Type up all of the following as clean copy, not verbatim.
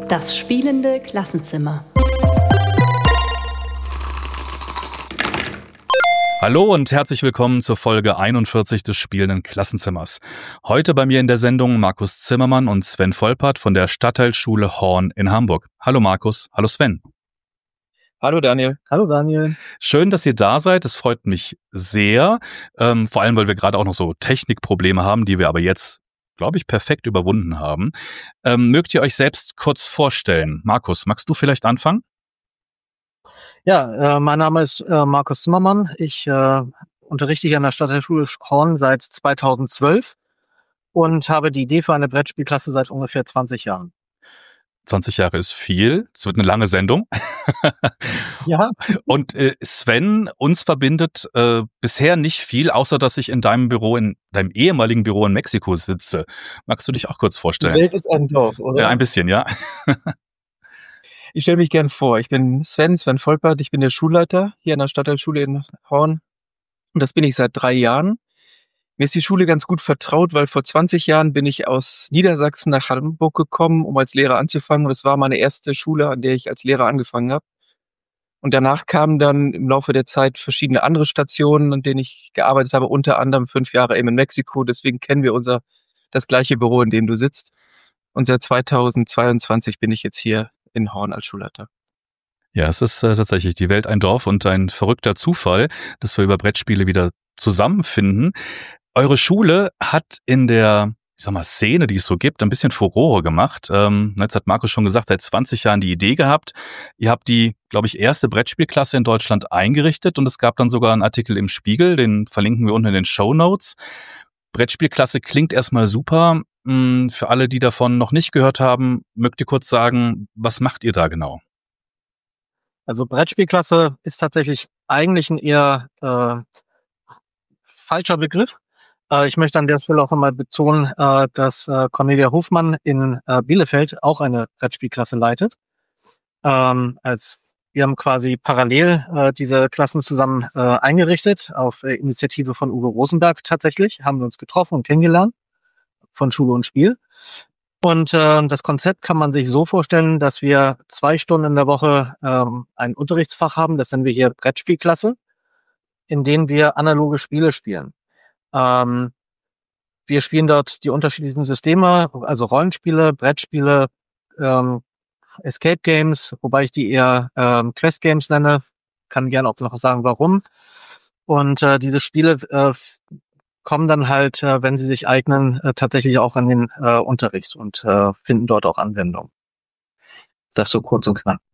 Das spielende Klassenzimmer. Hallo und herzlich willkommen zur Folge 41 des spielenden Klassenzimmers. Heute bei mir in der Sendung Markus Zimmermann und Sven Volpert von der Stadtteilschule Horn in Hamburg. Hallo Markus, hallo Sven. Hallo Daniel. Hallo Daniel. Schön, dass ihr da seid, es freut mich sehr, vor allem, weil wir gerade auch noch so Technikprobleme haben, die wir aber jetzt, glaube ich, perfekt überwunden haben. Mögt ihr euch selbst kurz vorstellen? Markus, magst du vielleicht anfangen? Ja, mein Name ist Markus Zimmermann. Ich unterrichte hier an der Stadtteilschule Horn seit 2012 und habe die Idee für eine Brettspielklasse seit ungefähr 20 Jahren. 20 Jahre ist viel. Es wird eine lange Sendung. Ja. Und Sven, uns verbindet bisher nicht viel, außer dass ich in deinem Büro, in deinem ehemaligen Büro in Mexiko sitze. Magst du dich auch kurz vorstellen? Die Welt ist ein Dorf, oder? Ein bisschen, ja. Ich stelle mich gern vor. Ich bin Sven Volpert. Ich bin der Schulleiter hier an der Stadtteilschule in Horn. Und das bin ich seit 3 Jahren. Mir ist die Schule ganz gut vertraut, weil vor 20 Jahren bin ich aus Niedersachsen nach Hamburg gekommen, um als Lehrer anzufangen. Und es war meine erste Schule, an der ich als Lehrer angefangen habe. Und danach kamen dann im Laufe der Zeit verschiedene andere Stationen, an denen ich gearbeitet habe, unter anderem 5 Jahre eben in Mexiko. Deswegen kennen wir das gleiche Büro, in dem du sitzt. Und seit 2022 bin ich jetzt hier in Horn als Schulleiter. Ja, es ist tatsächlich die Welt ein Dorf und ein verrückter Zufall, dass wir über Brettspiele wieder zusammenfinden. Eure Schule hat in der, Szene, die es so gibt, ein bisschen Furore gemacht. Jetzt hat Markus schon gesagt, seit 20 Jahren die Idee gehabt. Ihr habt die, glaube ich, erste Brettspielklasse in Deutschland eingerichtet und es gab dann sogar einen Artikel im Spiegel, den verlinken wir unten in den Shownotes. Brettspielklasse klingt erstmal super. Für alle, die davon noch nicht gehört haben, mögt ihr kurz sagen, was macht ihr da genau? Also Brettspielklasse ist tatsächlich eigentlich ein eher falscher Begriff. Ich möchte an der Stelle auch einmal betonen, dass Cornelia Hofmann in Bielefeld auch eine Brettspielklasse leitet. Wir haben quasi parallel diese Klassen zusammen eingerichtet, auf Initiative von Uwe Rosenberg tatsächlich, haben wir uns getroffen und kennengelernt. Von Schule und Spiel. Und das Konzept kann man sich so vorstellen, dass wir 2 Stunden in der Woche ein Unterrichtsfach haben, das nennen wir hier Brettspielklasse, in denen wir analoge Spiele spielen. Wir spielen dort die unterschiedlichen Systeme, also Rollenspiele, Brettspiele, Escape Games, wobei ich die eher Quest Games nenne, kann gerne auch noch sagen, warum. Und diese Spiele kommen dann halt, wenn sie sich eignen, tatsächlich auch an den Unterricht und finden dort auch Anwendung. Das so kurz und knapp.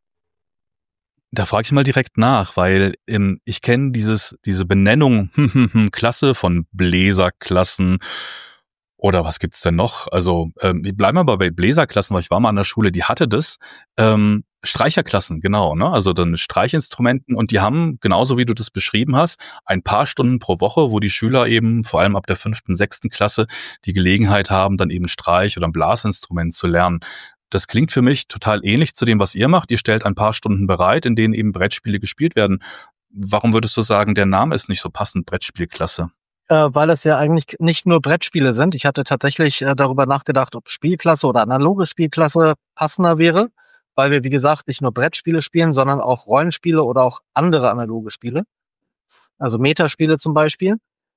Da frage ich mal direkt nach, weil ich kenne diese Benennung Klasse von Bläserklassen oder was gibt's denn noch? Also wir bleiben aber bei Bläserklassen, weil ich war mal an der Schule, die hatte das. Streicherklassen, genau, ne? Also dann Streichinstrumenten und die haben, genauso wie du das beschrieben hast, ein paar Stunden pro Woche, wo die Schüler eben vor allem ab der 5., 6. Klasse die Gelegenheit haben, dann eben Streich- oder ein Blasinstrument zu lernen. Das klingt für mich total ähnlich zu dem, was ihr macht. Ihr stellt ein paar Stunden bereit, in denen eben Brettspiele gespielt werden. Warum würdest du sagen, der Name ist nicht so passend, Brettspielklasse? Weil es ja eigentlich nicht nur Brettspiele sind. Ich hatte tatsächlich darüber nachgedacht, ob Spielklasse oder analoge Spielklasse passender wäre, weil wir, wie gesagt, nicht nur Brettspiele spielen, sondern auch Rollenspiele oder auch andere analoge Spiele. Also Metaspiele zum Beispiel.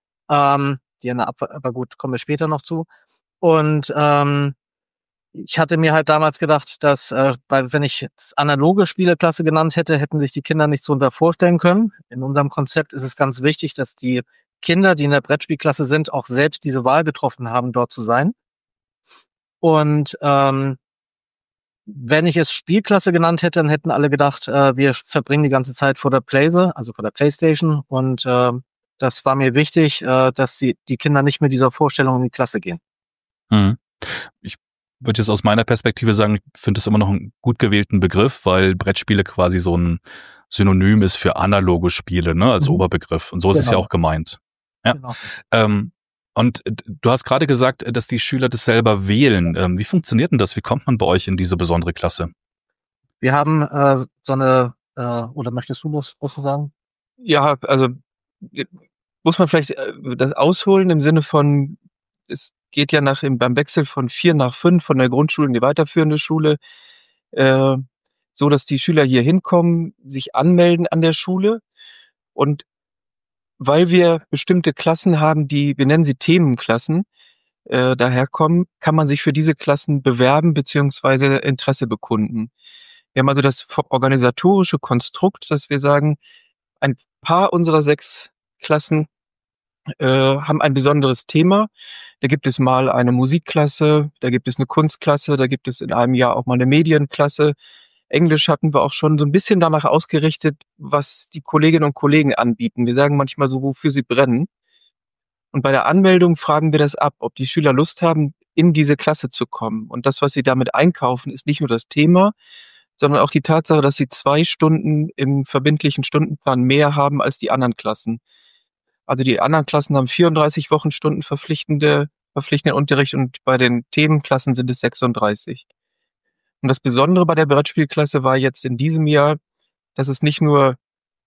Aber gut, kommen wir später noch zu. Und ich hatte mir halt damals gedacht, dass, wenn ich analoge Spieleklasse genannt hätte, hätten sich die Kinder nicht so unter vorstellen können. In unserem Konzept ist es ganz wichtig, dass die Kinder, die in der Brettspielklasse sind, auch selbst diese Wahl getroffen haben, dort zu sein. Und wenn ich es Spielklasse genannt hätte, dann hätten alle gedacht, wir verbringen die ganze Zeit vor der Playse, also vor der Playstation. Und das war mir wichtig, dass die Kinder nicht mit dieser Vorstellung in die Klasse gehen. Ich würde jetzt aus meiner Perspektive sagen, ich finde es immer noch einen gut gewählten Begriff, weil Brettspiele quasi so ein Synonym ist für analoge Spiele, ne, als Oberbegriff. Und so ist es ja auch gemeint. Ja. Genau. Und du hast gerade gesagt, dass die Schüler das selber wählen. Wie funktioniert denn das? Wie kommt man bei euch in diese besondere Klasse? Wir haben so eine, oder möchtest du was sagen? Ja, also muss man vielleicht das ausholen im Sinne von, es geht ja beim Wechsel von 4 nach 5 von der Grundschule in die weiterführende Schule so, dass die Schüler hier hinkommen, sich anmelden an der Schule. Und weil wir bestimmte Klassen haben, wir nennen sie Themenklassen, daherkommen, kann man sich für diese Klassen bewerben bzw. Interesse bekunden. Wir haben also das organisatorische Konstrukt, dass wir sagen, ein paar unserer 6 Klassen haben ein besonderes Thema. Da gibt es mal eine Musikklasse, da gibt es eine Kunstklasse, da gibt es in einem Jahr auch mal eine Medienklasse. Englisch hatten wir auch schon so ein bisschen danach ausgerichtet, was die Kolleginnen und Kollegen anbieten. Wir sagen manchmal so, wofür sie brennen. Und bei der Anmeldung fragen wir das ab, ob die Schüler Lust haben, in diese Klasse zu kommen. Und das, was sie damit einkaufen, ist nicht nur das Thema, sondern auch die Tatsache, dass sie 2 Stunden im verbindlichen Stundenplan mehr haben als die anderen Klassen. Also die anderen Klassen haben 34 Wochenstunden verpflichtenden Unterricht und bei den Themenklassen sind es 36. Und das Besondere bei der Brettspielklasse war jetzt in diesem Jahr, dass es nicht nur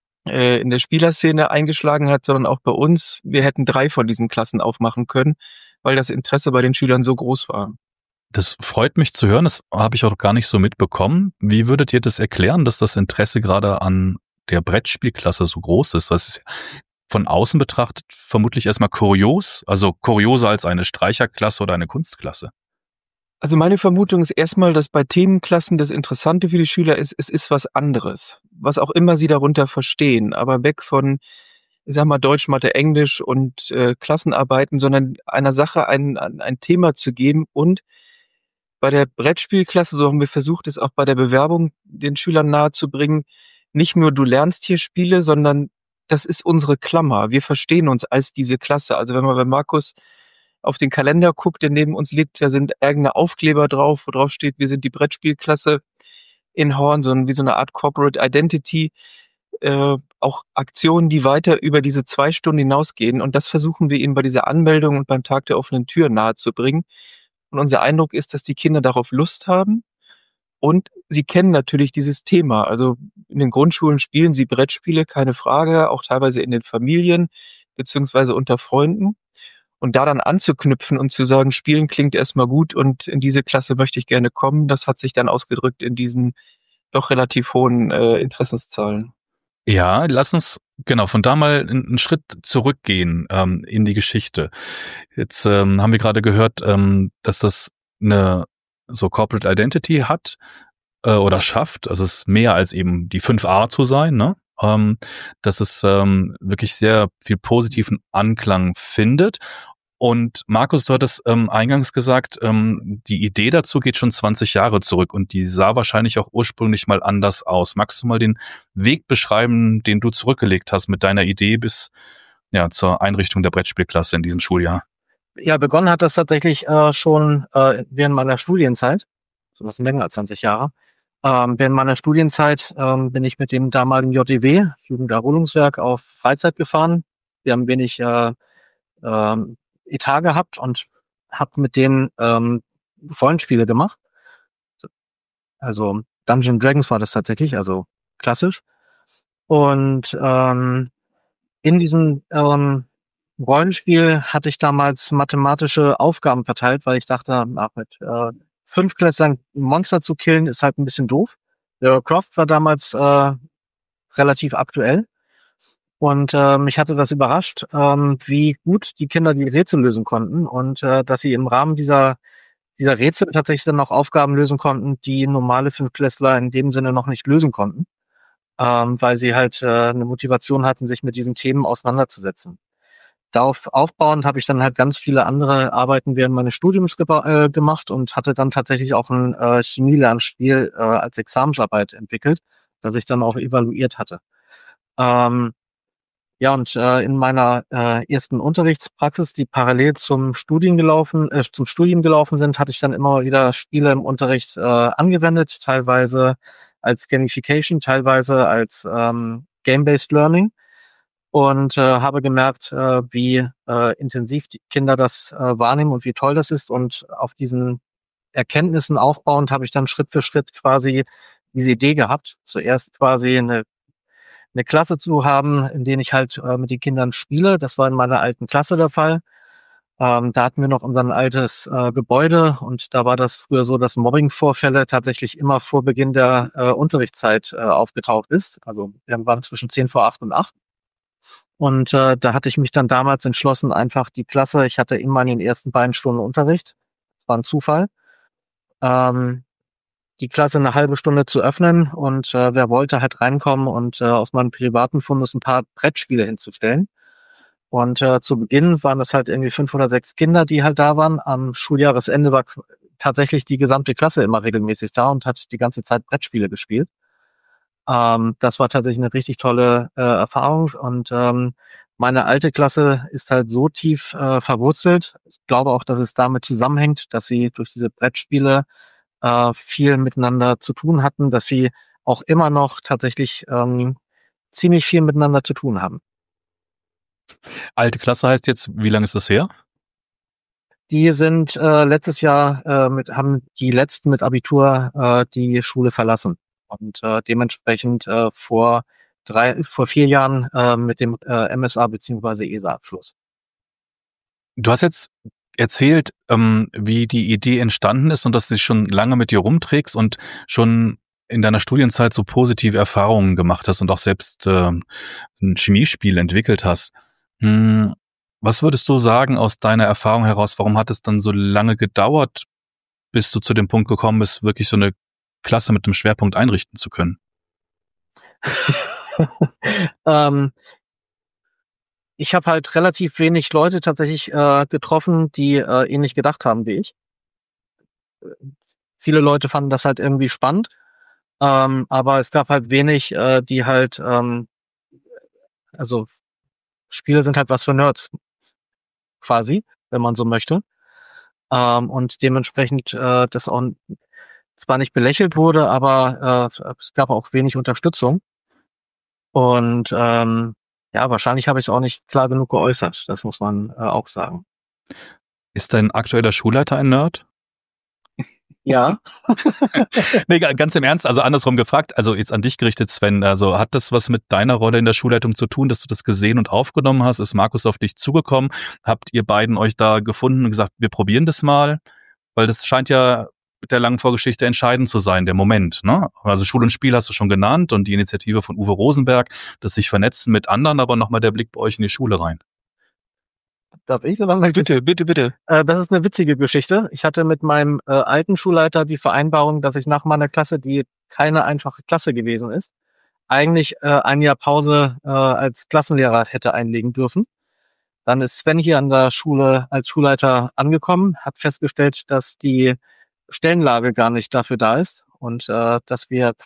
in der Spielerszene eingeschlagen hat, sondern auch bei uns. Wir hätten 3 von diesen Klassen aufmachen können, weil das Interesse bei den Schülern so groß war. Das freut mich zu hören, das habe ich auch gar nicht so mitbekommen. Wie würdet ihr das erklären, dass das Interesse gerade an der Brettspielklasse so groß ist? Das ist von außen betrachtet vermutlich erstmal kurios, also kurioser als eine Streicherklasse oder eine Kunstklasse. Also meine Vermutung ist erstmal, dass bei Themenklassen das Interessante für die Schüler ist, es ist was anderes, was auch immer sie darunter verstehen, aber weg von, ich sag mal, Deutsch, Mathe, Englisch und Klassenarbeiten, sondern einer Sache ein Thema zu geben. Und bei der Brettspielklasse, so haben wir versucht, es auch bei der Bewerbung den Schülern nahezubringen, nicht nur du lernst hier Spiele, sondern das ist unsere Klammer. Wir verstehen uns als diese Klasse. Also wenn man bei Markus auf den Kalender guckt, der neben uns liegt, da sind eigene Aufkleber drauf, wo drauf steht, wir sind die Brettspielklasse in Horn, wie so eine Art Corporate Identity. Auch Aktionen, die weiter über diese 2 Stunden hinausgehen. Und das versuchen wir ihnen bei dieser Anmeldung und beim Tag der offenen Tür nahezubringen. Und unser Eindruck ist, dass die Kinder darauf Lust haben. Und sie kennen natürlich dieses Thema. Also in den Grundschulen spielen sie Brettspiele, keine Frage, auch teilweise in den Familien beziehungsweise unter Freunden. Und da dann anzuknüpfen und zu sagen, Spielen klingt erstmal gut und in diese Klasse möchte ich gerne kommen, das hat sich dann ausgedrückt in diesen doch relativ hohen Interessenszahlen. Ja, lass uns genau von da mal einen Schritt zurückgehen in die Geschichte. Jetzt haben wir gerade gehört, dass das eine so Corporate Identity hat oder schafft. Also es ist mehr als eben die 5a zu sein, ne? Dass es wirklich sehr viel positiven Anklang findet. Und Markus, du hattest eingangs gesagt, die Idee dazu geht schon 20 Jahre zurück und die sah wahrscheinlich auch ursprünglich mal anders aus. Magst du mal den Weg beschreiben, den du zurückgelegt hast mit deiner Idee bis zur Einrichtung der Brettspielklasse in diesem Schuljahr? Ja, begonnen hat das tatsächlich schon während meiner Studienzeit, so was länger als 20 Jahre. Während meiner Studienzeit bin ich mit dem damaligen JEW, Jugenderholungswerk, auf Freizeit gefahren. Wir haben wenig Etat gehabt und habe mit denen Rollenspiele gemacht. Also Dungeons & Dragons war das tatsächlich, also klassisch. Und in diesem Rollenspiel hatte ich damals mathematische Aufgaben verteilt, weil ich dachte, mit 5 Klässlern ein Monster zu killen, ist halt ein bisschen doof. Lara Croft war damals relativ aktuell. Und mich hatte das überrascht, wie gut die Kinder die Rätsel lösen konnten und dass sie im Rahmen dieser Rätsel tatsächlich dann auch Aufgaben lösen konnten, die normale 5-Klässler in dem Sinne noch nicht lösen konnten, weil sie halt eine Motivation hatten, sich mit diesen Themen auseinanderzusetzen. Darauf aufbauend habe ich dann halt ganz viele andere Arbeiten während meines Studiums gemacht und hatte dann tatsächlich auch ein Chemielernspiel als Examensarbeit entwickelt, das ich dann auch evaluiert hatte. In meiner ersten Unterrichtspraxis, die parallel zum Studium gelaufen sind, hatte ich dann immer wieder Spiele im Unterricht angewendet, teilweise als Gamification, teilweise als Game-Based Learning und habe gemerkt, wie intensiv die Kinder das wahrnehmen und wie toll das ist. Und auf diesen Erkenntnissen aufbauend habe ich dann Schritt für Schritt quasi diese Idee gehabt, zuerst quasi eine Klasse zu haben, in denen ich halt mit den Kindern spiele. Das war in meiner alten Klasse der Fall. Da hatten wir noch unser altes Gebäude und da war das früher so, dass Mobbing-Vorfälle tatsächlich immer vor Beginn der Unterrichtszeit aufgetaucht ist. Also wir waren zwischen 10 vor 8 und 8. Und da hatte ich mich dann damals entschlossen, einfach die Klasse, ich hatte immer in den ersten beiden Stunden Unterricht, das war ein Zufall, die Klasse eine halbe Stunde zu öffnen und wer wollte halt reinkommen und aus meinem privaten Fundus ein paar Brettspiele hinzustellen. Und zu Beginn waren das halt irgendwie 5 oder 6 Kinder, die halt da waren. Am Schuljahresende war tatsächlich die gesamte Klasse immer regelmäßig da und hat die ganze Zeit Brettspiele gespielt. Das war tatsächlich eine richtig tolle Erfahrung und meine alte Klasse ist halt so tief verwurzelt. Ich glaube auch, dass es damit zusammenhängt, dass sie durch diese Brettspiele viel miteinander zu tun hatten, dass sie auch immer noch tatsächlich ziemlich viel miteinander zu tun haben. Alte Klasse heißt jetzt, wie lange ist das her? Die sind letztes Jahr haben die letzten mit Abitur die Schule verlassen und dementsprechend vor 4 Jahren mit dem MSA bzw. ESA-Abschluss. Du hast jetzt erzählt, wie die Idee entstanden ist und dass du dich schon lange mit dir rumträgst und schon in deiner Studienzeit so positive Erfahrungen gemacht hast und auch selbst ein Chemiespiel entwickelt hast. Was würdest du sagen aus deiner Erfahrung heraus, warum hat es dann so lange gedauert, bis du zu dem Punkt gekommen bist, wirklich so eine Klasse mit einem Schwerpunkt einrichten zu können? Ich habe halt relativ wenig Leute tatsächlich getroffen, die ähnlich gedacht haben wie ich. Viele Leute fanden das halt irgendwie spannend, aber es gab halt wenig, die halt, also Spiele sind halt was für Nerds, quasi, wenn man so möchte. Und dementsprechend das auch zwar nicht belächelt wurde, aber es gab auch wenig Unterstützung. Und ja, wahrscheinlich habe ich es auch nicht klar genug geäußert. Das muss man auch sagen. Ist dein aktueller Schulleiter ein Nerd? Ja. Nee, ganz im Ernst, also andersrum gefragt, also jetzt an dich gerichtet, Sven, also hat das was mit deiner Rolle in der Schulleitung zu tun, dass du das gesehen und aufgenommen hast? Ist Markus auf dich zugekommen? Habt ihr beiden euch da gefunden und gesagt, wir probieren das mal? Weil das scheint ja mit der langen Vorgeschichte entscheidend zu sein, der Moment, ne? Also Schul und Spiel hast du schon genannt und die Initiative von Uwe Rosenberg, das sich vernetzen mit anderen, aber nochmal der Blick bei euch in die Schule rein. Darf ich oder mal? Bitte. Das ist eine witzige Geschichte. Ich hatte mit meinem alten Schulleiter die Vereinbarung, dass ich nach meiner Klasse, die keine einfache Klasse gewesen ist, eigentlich ein Jahr Pause als Klassenlehrer hätte einlegen dürfen. Dann ist Sven hier an der Schule als Schulleiter angekommen, hat festgestellt, dass die Stellenlage gar nicht dafür da ist und dass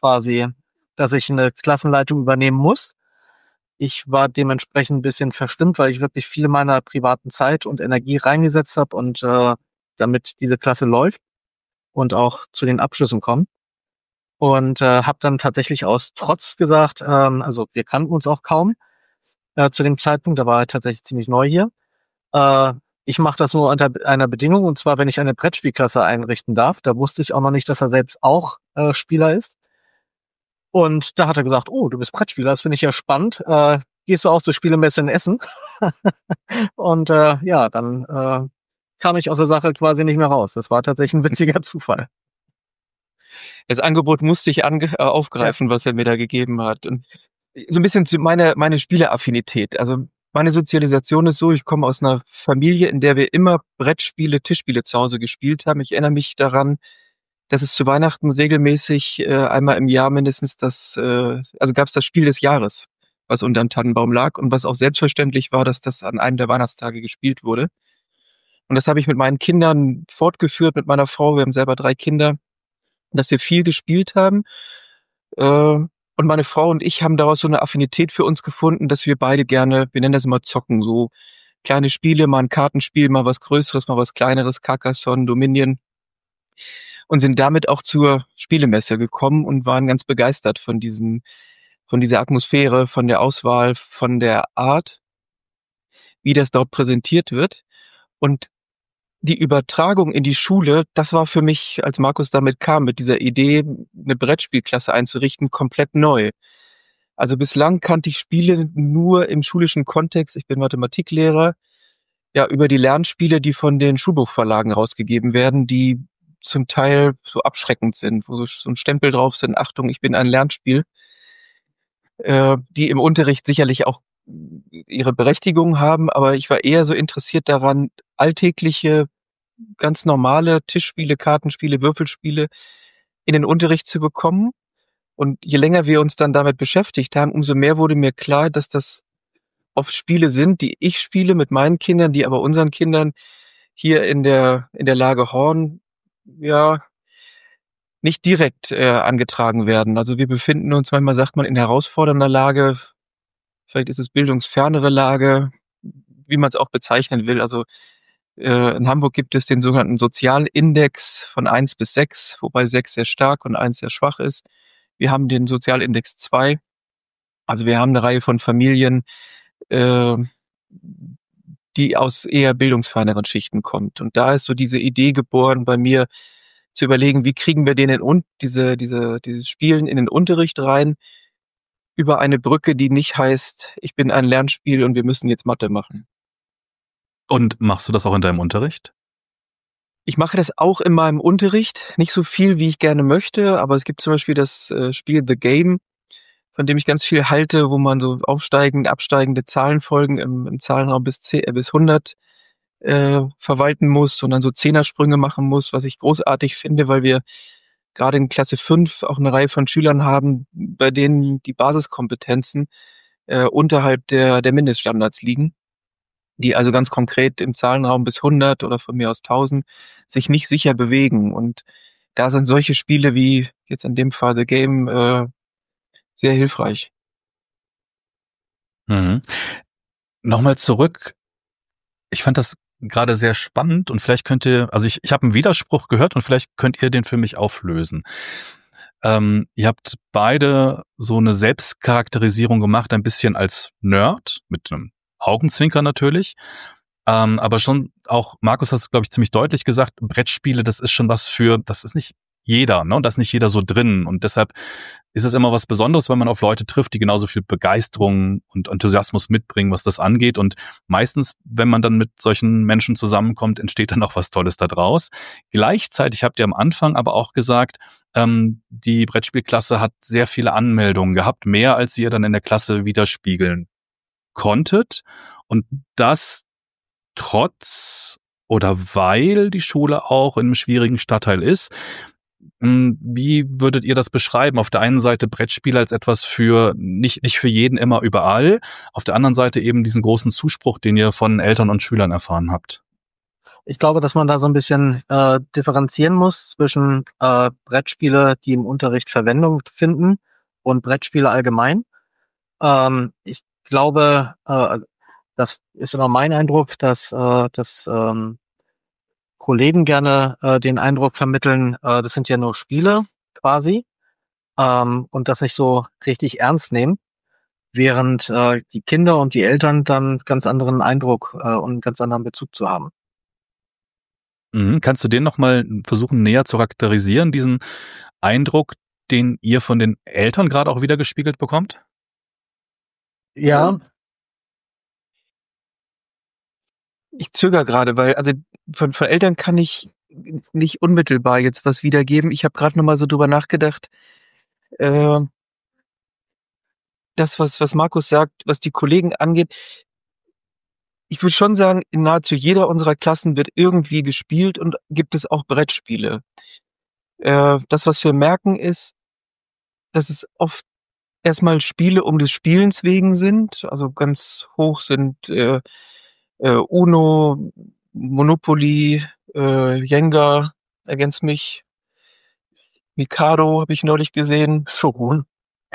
ich eine Klassenleitung übernehmen muss. Ich war dementsprechend ein bisschen verstimmt, weil ich wirklich viel meiner privaten Zeit und Energie reingesetzt habe und damit diese Klasse läuft und auch zu den Abschlüssen kommt. Und habe dann tatsächlich aus Trotz gesagt, also wir kannten uns auch kaum zu dem Zeitpunkt, da war er tatsächlich ziemlich neu hier. Ich mache das nur unter einer Bedingung, und zwar, wenn ich eine Brettspielklasse einrichten darf. Da wusste ich auch noch nicht, dass er selbst auch Spieler ist. Und da hat er gesagt, oh, du bist Brettspieler, das finde ich ja spannend. Gehst du auch zur Spielemesse in Essen? Und ja, dann kam ich aus der Sache quasi nicht mehr raus. Das war tatsächlich ein witziger Zufall. Das Angebot musste ich aufgreifen, was er mir da gegeben hat. Und so ein bisschen zu meine Spieleaffinität. Also meine Sozialisation ist so, ich komme aus einer Familie, in der wir immer Brettspiele, Tischspiele zu Hause gespielt haben. Ich erinnere mich daran, dass es zu Weihnachten regelmäßig einmal im Jahr mindestens also gab es das Spiel des Jahres, was unter dem Tannenbaum lag und was auch selbstverständlich war, dass das an einem der Weihnachtstage gespielt wurde. Und das habe ich mit meinen Kindern fortgeführt, mit meiner Frau. Wir haben selber 3 Kinder, dass wir viel gespielt haben. Und meine Frau und ich haben daraus so eine Affinität für uns gefunden, dass wir beide gerne, wir nennen das immer zocken, so kleine Spiele, mal ein Kartenspiel, mal was Größeres, mal was Kleineres, Carcassonne, Dominion. Und sind damit auch zur Spielemesse gekommen und waren ganz begeistert von dieser Atmosphäre, von der Auswahl, von der Art, wie das dort präsentiert wird. Und die Übertragung in die Schule, das war für mich, als Markus damit kam, mit dieser Idee, eine Brettspielklasse einzurichten, komplett neu. Also bislang kannte ich Spiele nur im schulischen Kontext. Ich bin Mathematiklehrer. über die Lernspiele, die von den Schulbuchverlagen rausgegeben werden, die zum Teil so abschreckend sind, wo so ein Stempel drauf sind, Achtung, ich bin ein Lernspiel, die im Unterricht sicherlich auch ihre Berechtigung haben, aber ich war eher so interessiert daran, alltägliche, ganz normale Tischspiele, Kartenspiele, Würfelspiele in den Unterricht zu bekommen. Und je länger wir uns dann damit beschäftigt haben, umso mehr wurde mir klar, dass das oft Spiele sind, die ich spiele mit meinen Kindern, die aber unseren Kindern hier in der Lage Horn nicht direkt angetragen werden. Also wir befinden uns, manchmal sagt man, in herausfordernder Lage, vielleicht ist es bildungsfernere Lage, wie man es auch bezeichnen will. Also in Hamburg gibt es den sogenannten Sozialindex von 1 bis 6, wobei 6 sehr stark und 1 sehr schwach ist. Wir haben den Sozialindex 2. Also wir haben eine Reihe von Familien, die aus eher bildungsferneren Schichten kommt. Und da ist so diese Idee geboren bei mir, zu überlegen, wie kriegen wir dieses Spielen in den Unterricht rein, über eine Brücke, die nicht heißt, ich bin ein Lernspiel und wir müssen jetzt Mathe machen. Und machst du das auch in deinem Unterricht? Ich mache das auch in meinem Unterricht, nicht so viel, wie ich gerne möchte, aber es gibt zum Beispiel das Spiel The Game, von dem ich ganz viel halte, wo man so aufsteigende, absteigende Zahlenfolgen im Zahlenraum bis 100 verwalten muss und dann so Zehnersprünge machen muss, was ich großartig finde, weil wir gerade in Klasse 5 auch eine Reihe von Schülern haben, bei denen die Basiskompetenzen unterhalb der Mindeststandards liegen, die also ganz konkret im Zahlenraum bis 100 oder von mir aus 1000 sich nicht sicher bewegen. Und da sind solche Spiele wie jetzt in dem Fall The Game sehr hilfreich. Mhm. Nochmal zurück. Ich fand das gerade sehr spannend und vielleicht also ich habe einen Widerspruch gehört und vielleicht könnt ihr den für mich auflösen. Ihr habt beide so eine Selbstcharakterisierung gemacht, ein bisschen als Nerd, mit einem Augenzwinker natürlich, aber schon auch, Markus hat es, glaube ich, ziemlich deutlich gesagt, Brettspiele, das ist schon das ist nicht jeder, ne? Und da ist nicht jeder so drin und deshalb ist es immer was Besonderes, wenn man auf Leute trifft, die genauso viel Begeisterung und Enthusiasmus mitbringen, was das angeht. Und meistens, wenn man dann mit solchen Menschen zusammenkommt, entsteht dann auch was Tolles da draus. Gleichzeitig habt ihr am Anfang aber auch gesagt, die Brettspielklasse hat sehr viele Anmeldungen gehabt, mehr als ihr dann in der Klasse widerspiegeln konntet. Und das trotz oder weil die Schule auch in einem schwierigen Stadtteil ist. Wie würdet ihr das beschreiben? Auf der einen Seite Brettspiele als etwas für nicht für jeden immer überall, auf der anderen Seite eben diesen großen Zuspruch, den ihr von Eltern und Schülern erfahren habt. Ich glaube, dass man da so ein bisschen differenzieren muss zwischen Brettspiele, die im Unterricht Verwendung finden, und Brettspiele allgemein. Ich glaube, das ist immer mein Eindruck, dass Kollegen gerne den Eindruck vermitteln, das sind ja nur Spiele quasi, und das nicht so richtig ernst nehmen, während die Kinder und die Eltern dann ganz anderen Eindruck und einen ganz anderen Bezug zu haben. Kannst du den nochmal versuchen näher zu charakterisieren, diesen Eindruck, den ihr von den Eltern gerade auch wieder gespiegelt bekommt? Ja. Ich zögere gerade, weil also von Eltern kann ich nicht unmittelbar jetzt was wiedergeben. Ich habe gerade nochmal so drüber nachgedacht. Das, was Markus sagt, was die Kollegen angeht, ich würde schon sagen, in nahezu jeder unserer Klassen wird irgendwie gespielt und gibt es auch Brettspiele. Das, was wir merken, ist, dass es oft erstmal Spiele um des Spielens wegen sind. Also ganz hoch sind Uno, Monopoly, Jenga, ergänzt mich, Mikado habe ich neulich gesehen. Schon.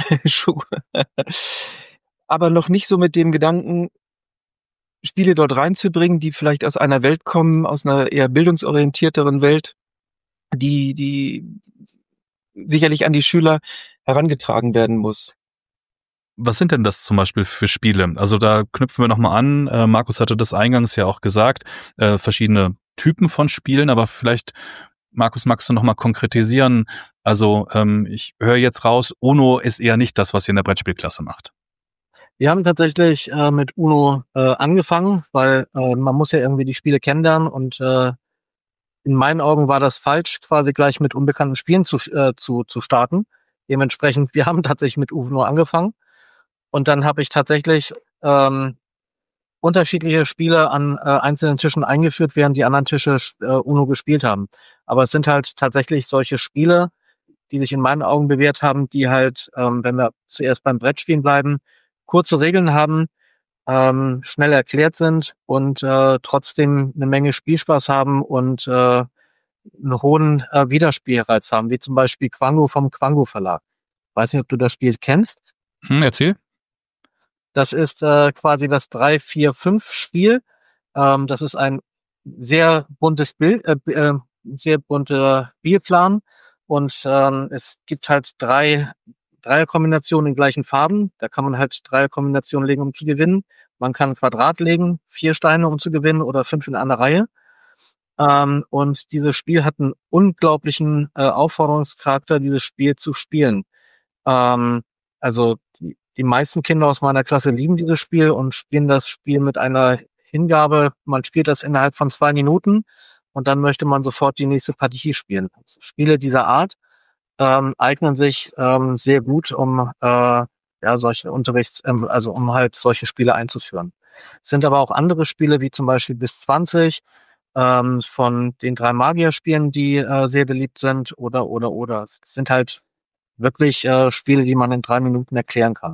Aber noch nicht so mit dem Gedanken, Spiele dort reinzubringen, die vielleicht aus einer Welt kommen, aus einer eher bildungsorientierteren Welt, die sicherlich an die Schüler herangetragen werden muss. Was sind denn das zum Beispiel für Spiele? Also da knüpfen wir nochmal an. Markus hatte das eingangs ja auch gesagt, verschiedene Typen von Spielen, aber vielleicht, Markus, magst du nochmal konkretisieren? Also ich höre jetzt raus, Uno ist eher nicht das, was ihr in der Brettspielklasse macht. Wir haben tatsächlich mit Uno angefangen, weil man muss ja irgendwie die Spiele kennenlernen und in meinen Augen war das falsch, quasi gleich mit unbekannten Spielen zu starten. Dementsprechend, wir haben tatsächlich mit Uno angefangen und dann habe ich tatsächlich unterschiedliche Spiele an einzelnen Tischen eingeführt, während die anderen Tische Uno gespielt haben. Aber es sind halt tatsächlich solche Spiele, die sich in meinen Augen bewährt haben, die halt, wenn wir zuerst beim Brettspielen bleiben, kurze Regeln haben, schnell erklärt sind und trotzdem eine Menge Spielspaß haben und einen hohen Wiederspielreiz haben, wie zum Beispiel Quango vom Quango Verlag. Weiß nicht, ob du das Spiel kennst. Erzähl. Das ist quasi das 3-4-5 Spiel. Das ist ein sehr buntes Bild, sehr bunter Spielplan und es gibt halt 3 Dreierkombinationen in gleichen Farben. Da kann man halt Dreierkombinationen legen, um zu gewinnen. Man kann ein Quadrat legen, 4 Steine, um zu gewinnen, oder 5 in einer Reihe. Und dieses Spiel hat einen unglaublichen Aufforderungscharakter, dieses Spiel zu spielen. Also die meisten Kinder aus meiner Klasse lieben dieses Spiel und spielen das Spiel mit einer Hingabe. Man spielt das innerhalb von 2 Minuten und dann möchte man sofort die nächste Partie spielen. Spiele dieser Art eignen sich sehr gut, um solche also um halt solche Spiele einzuführen. Es sind aber auch andere Spiele, wie zum Beispiel bis 20 von den 3 Magier-Spielen, die sehr beliebt sind, oder. Es sind halt wirklich Spiele, die man in 3 Minuten erklären kann.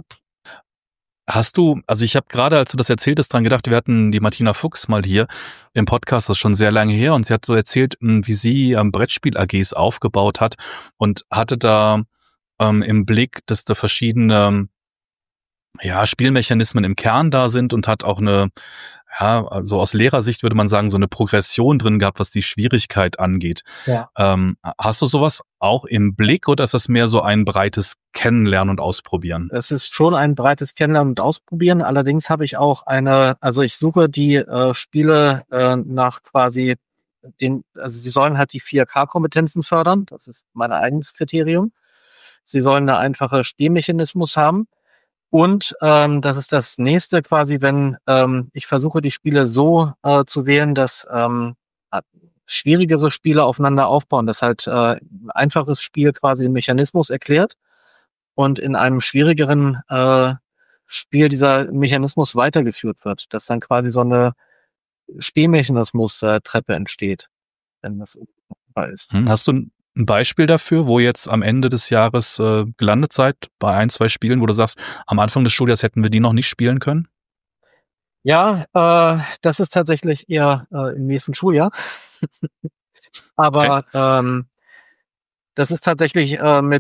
Also ich habe gerade, als du das erzählt hast, dran gedacht, wir hatten die Martina Fuchs mal hier im Podcast, das ist schon sehr lange her, und sie hat so erzählt, wie sie Brettspiel-AGs aufgebaut hat und hatte da im Blick, dass da verschiedene Spielmechanismen im Kern da sind und hat auch also aus Lehrersicht würde man sagen, so eine Progression drin gehabt, was die Schwierigkeit angeht. Ja. Hast du sowas auch im Blick oder ist das mehr so ein breites Kennenlernen und Ausprobieren? Es ist schon ein breites Kennenlernen und Ausprobieren. Allerdings habe ich auch ich suche die Spiele nach quasi sie sollen halt die 4K-Kompetenzen fördern. Das ist mein eigenes Kriterium. Sie sollen eine einfache Spielmechanismus haben. Und das ist das nächste quasi, wenn ich versuche, die Spiele so zu wählen, dass schwierigere Spiele aufeinander aufbauen, dass halt ein einfaches Spiel quasi den Mechanismus erklärt und in einem schwierigeren Spiel dieser Mechanismus weitergeführt wird, dass dann quasi so eine Spielmechanismus-Treppe entsteht, wenn das ist. Hast du ein Beispiel dafür, wo jetzt am Ende des Jahres gelandet seid, bei 1, 2 Spielen, wo du sagst, am Anfang des Studiums hätten wir die noch nicht spielen können? Ja, das ist tatsächlich eher im nächsten Schuljahr. Aber okay. Das ist tatsächlich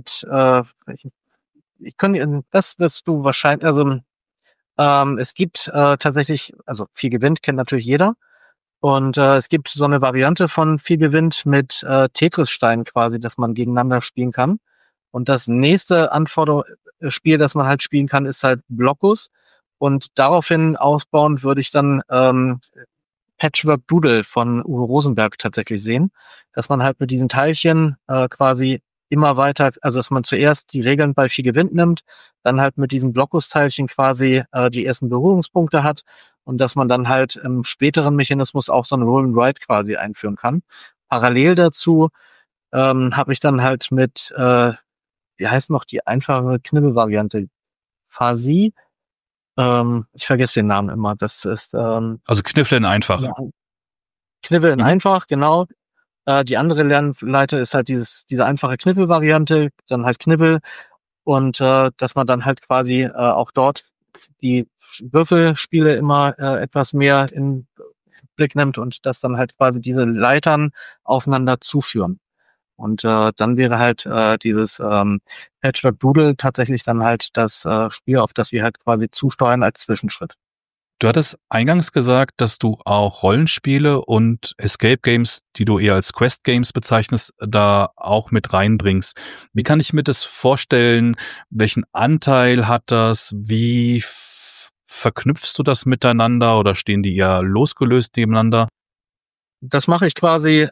das wirst du wahrscheinlich, es gibt tatsächlich, also viel gewinnt, kennt natürlich jeder. Und es gibt so eine Variante von viel gewinnt mit Tetris-Steinen quasi, dass man gegeneinander spielen kann. Und das nächste Spiel, das man halt spielen kann, ist halt Blockus. Und daraufhin ausbauend würde ich dann Patchwork Doodle von Uwe Rosenberg tatsächlich sehen, dass man halt mit diesen Teilchen quasi immer weiter, also dass man zuerst die Regeln bei viel gewinnt nimmt, dann halt mit diesen Blockus-Teilchen quasi die ersten Berührungspunkte hat und dass man dann halt im späteren Mechanismus auch so ein Roll and Ride quasi einführen kann. Parallel dazu habe ich dann halt mit, wie heißt noch die einfache Knibbel-Variante? Fasi? Ich vergesse den Namen immer. Das ist also Kniffel in einfach. Ja, Kniffel in einfach, genau. Die andere Lernleiter ist halt diese einfache Kniffel-Variante, dann halt Kniffel und dass man dann halt quasi auch dort die Würfelspiele immer etwas mehr in Blick nimmt und dass dann halt quasi diese Leitern aufeinander zuführen. Und dann wäre halt dieses Patchwork Doodle tatsächlich dann halt das Spiel, auf das wir halt quasi zusteuern als Zwischenschritt. Du hattest eingangs gesagt, dass du auch Rollenspiele und Escape Games, die du eher als Quest Games bezeichnest, da auch mit reinbringst. Wie kann ich mir das vorstellen? Welchen Anteil hat das? Wie verknüpfst du das miteinander oder stehen die eher losgelöst nebeneinander? Das mache ich quasi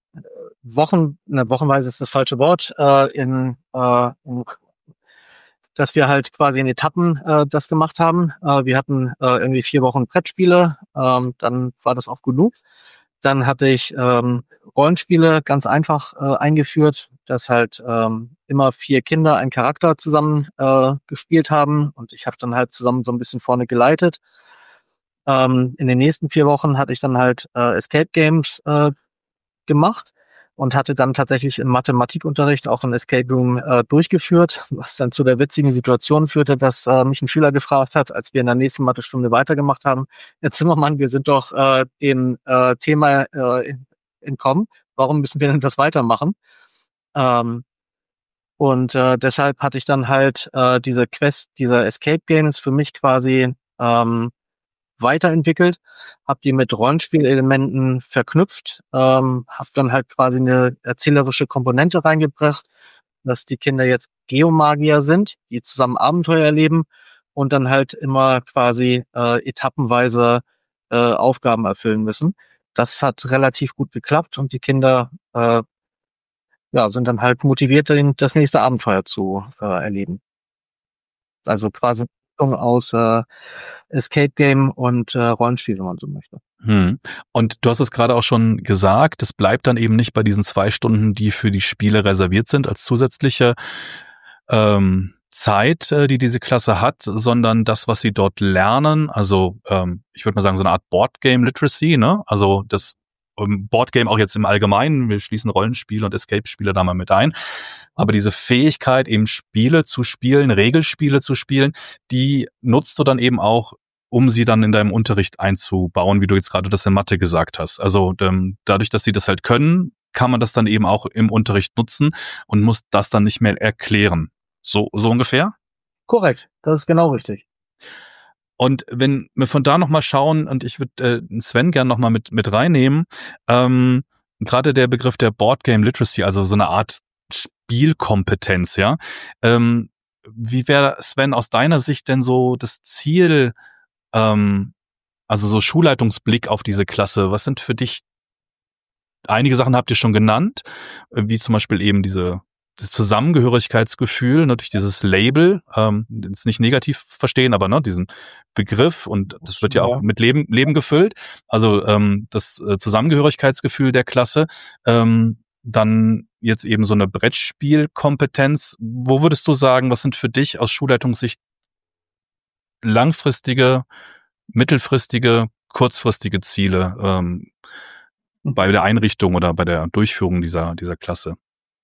wochenweise ist das falsche Wort, in dass wir halt quasi in Etappen das gemacht haben. Wir hatten irgendwie 4 Wochen Brettspiele, dann war das auch genug. Dann hatte ich Rollenspiele ganz einfach eingeführt, dass halt immer 4 Kinder einen Charakter zusammen gespielt haben und ich habe dann halt zusammen so ein bisschen vorne geleitet. In den nächsten 4 Wochen hatte ich dann halt Escape Games gemacht und hatte dann tatsächlich im Mathematikunterricht auch ein Escape Room durchgeführt, was dann zu der witzigen Situation führte, dass mich ein Schüler gefragt hat, als wir in der nächsten Mathestunde weitergemacht haben: Herr Zimmermann, wir sind doch dem Thema entkommen. Warum müssen wir denn das weitermachen? Und deshalb hatte ich dann halt diese Quest, diese Escape Games für mich quasi weiterentwickelt, habe die mit Rollenspielelementen verknüpft, habe dann halt quasi eine erzählerische Komponente reingebracht, dass die Kinder jetzt Geomagier sind, die zusammen Abenteuer erleben und dann halt immer quasi etappenweise Aufgaben erfüllen müssen. Das hat relativ gut geklappt und die Kinder sind dann halt motiviert, das nächste Abenteuer zu erleben. Also quasi eine Mischung aus Escape Game und Rollenspiel, wenn man so möchte. Und du hast es gerade auch schon gesagt, es bleibt dann eben nicht bei diesen 2 Stunden, die für die Spiele reserviert sind als zusätzliche Zeit, die diese Klasse hat, sondern das, was sie dort lernen, also ich würde mal sagen, so eine Art Boardgame Literacy, ne? Also das Boardgame auch jetzt im Allgemeinen, wir schließen Rollenspiele und Escape-Spiele da mal mit ein, aber diese Fähigkeit, eben Spiele zu spielen, Regelspiele zu spielen, die nutzt du dann eben auch, um sie dann in deinem Unterricht einzubauen, wie du jetzt gerade das in Mathe gesagt hast. Also dadurch, dass sie das halt können, kann man das dann eben auch im Unterricht nutzen und muss das dann nicht mehr erklären. So ungefähr? Korrekt, das ist genau richtig. Und wenn wir von da nochmal schauen, und ich würde Sven gern nochmal mit reinnehmen, gerade der Begriff der Boardgame Literacy, also so eine Art Spielkompetenz, ja. Wie wäre, Sven, aus deiner Sicht denn so das Ziel, also so Schulleitungsblick auf diese Klasse? Was sind für dich, einige Sachen habt ihr schon genannt, wie zum Beispiel eben das Zusammengehörigkeitsgefühl, ne, durch dieses Label, das nicht negativ verstehen, aber ne, diesen Begriff, und das wird ja auch mit Leben gefüllt, also das Zusammengehörigkeitsgefühl der Klasse, dann jetzt eben so eine Brettspielkompetenz. Wo würdest du sagen, was sind für dich aus Schulleitungssicht langfristige, mittelfristige, kurzfristige Ziele bei der Einrichtung oder bei der Durchführung dieser Klasse?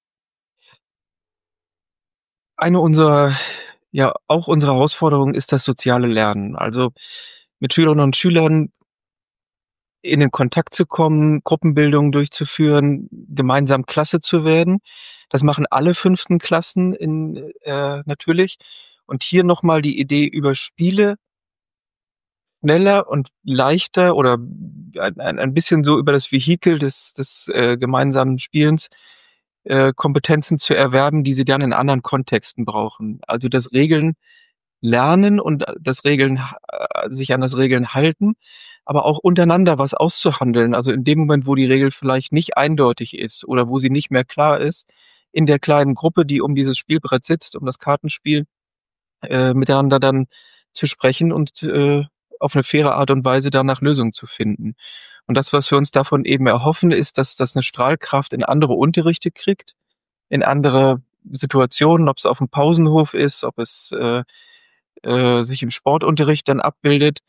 Eine unserer Herausforderungen ist das soziale Lernen. Also mit Schülerinnen und Schülern in den Kontakt zu kommen, Gruppenbildung durchzuführen, gemeinsam Klasse zu werden. Das machen alle 5. Klassen natürlich. Und hier nochmal die Idee, über Spiele schneller und leichter oder ein bisschen so über das Vehikel des gemeinsamen Spielens Kompetenzen zu erwerben, die sie dann in anderen Kontexten brauchen. Also das Regeln lernen und sich an das Regeln halten, aber auch untereinander was auszuhandeln. Also in dem Moment, wo die Regel vielleicht nicht eindeutig ist oder wo sie nicht mehr klar ist, in der kleinen Gruppe, die um dieses Spielbrett sitzt, um das Kartenspiel, miteinander dann zu sprechen und auf eine faire Art und Weise danach Lösungen zu finden. Und das, was wir uns davon eben erhoffen, ist, dass das eine Strahlkraft in andere Unterrichte kriegt, in andere Situationen, ob es auf dem Pausenhof ist, ob es sich im Sportunterricht dann abbildet.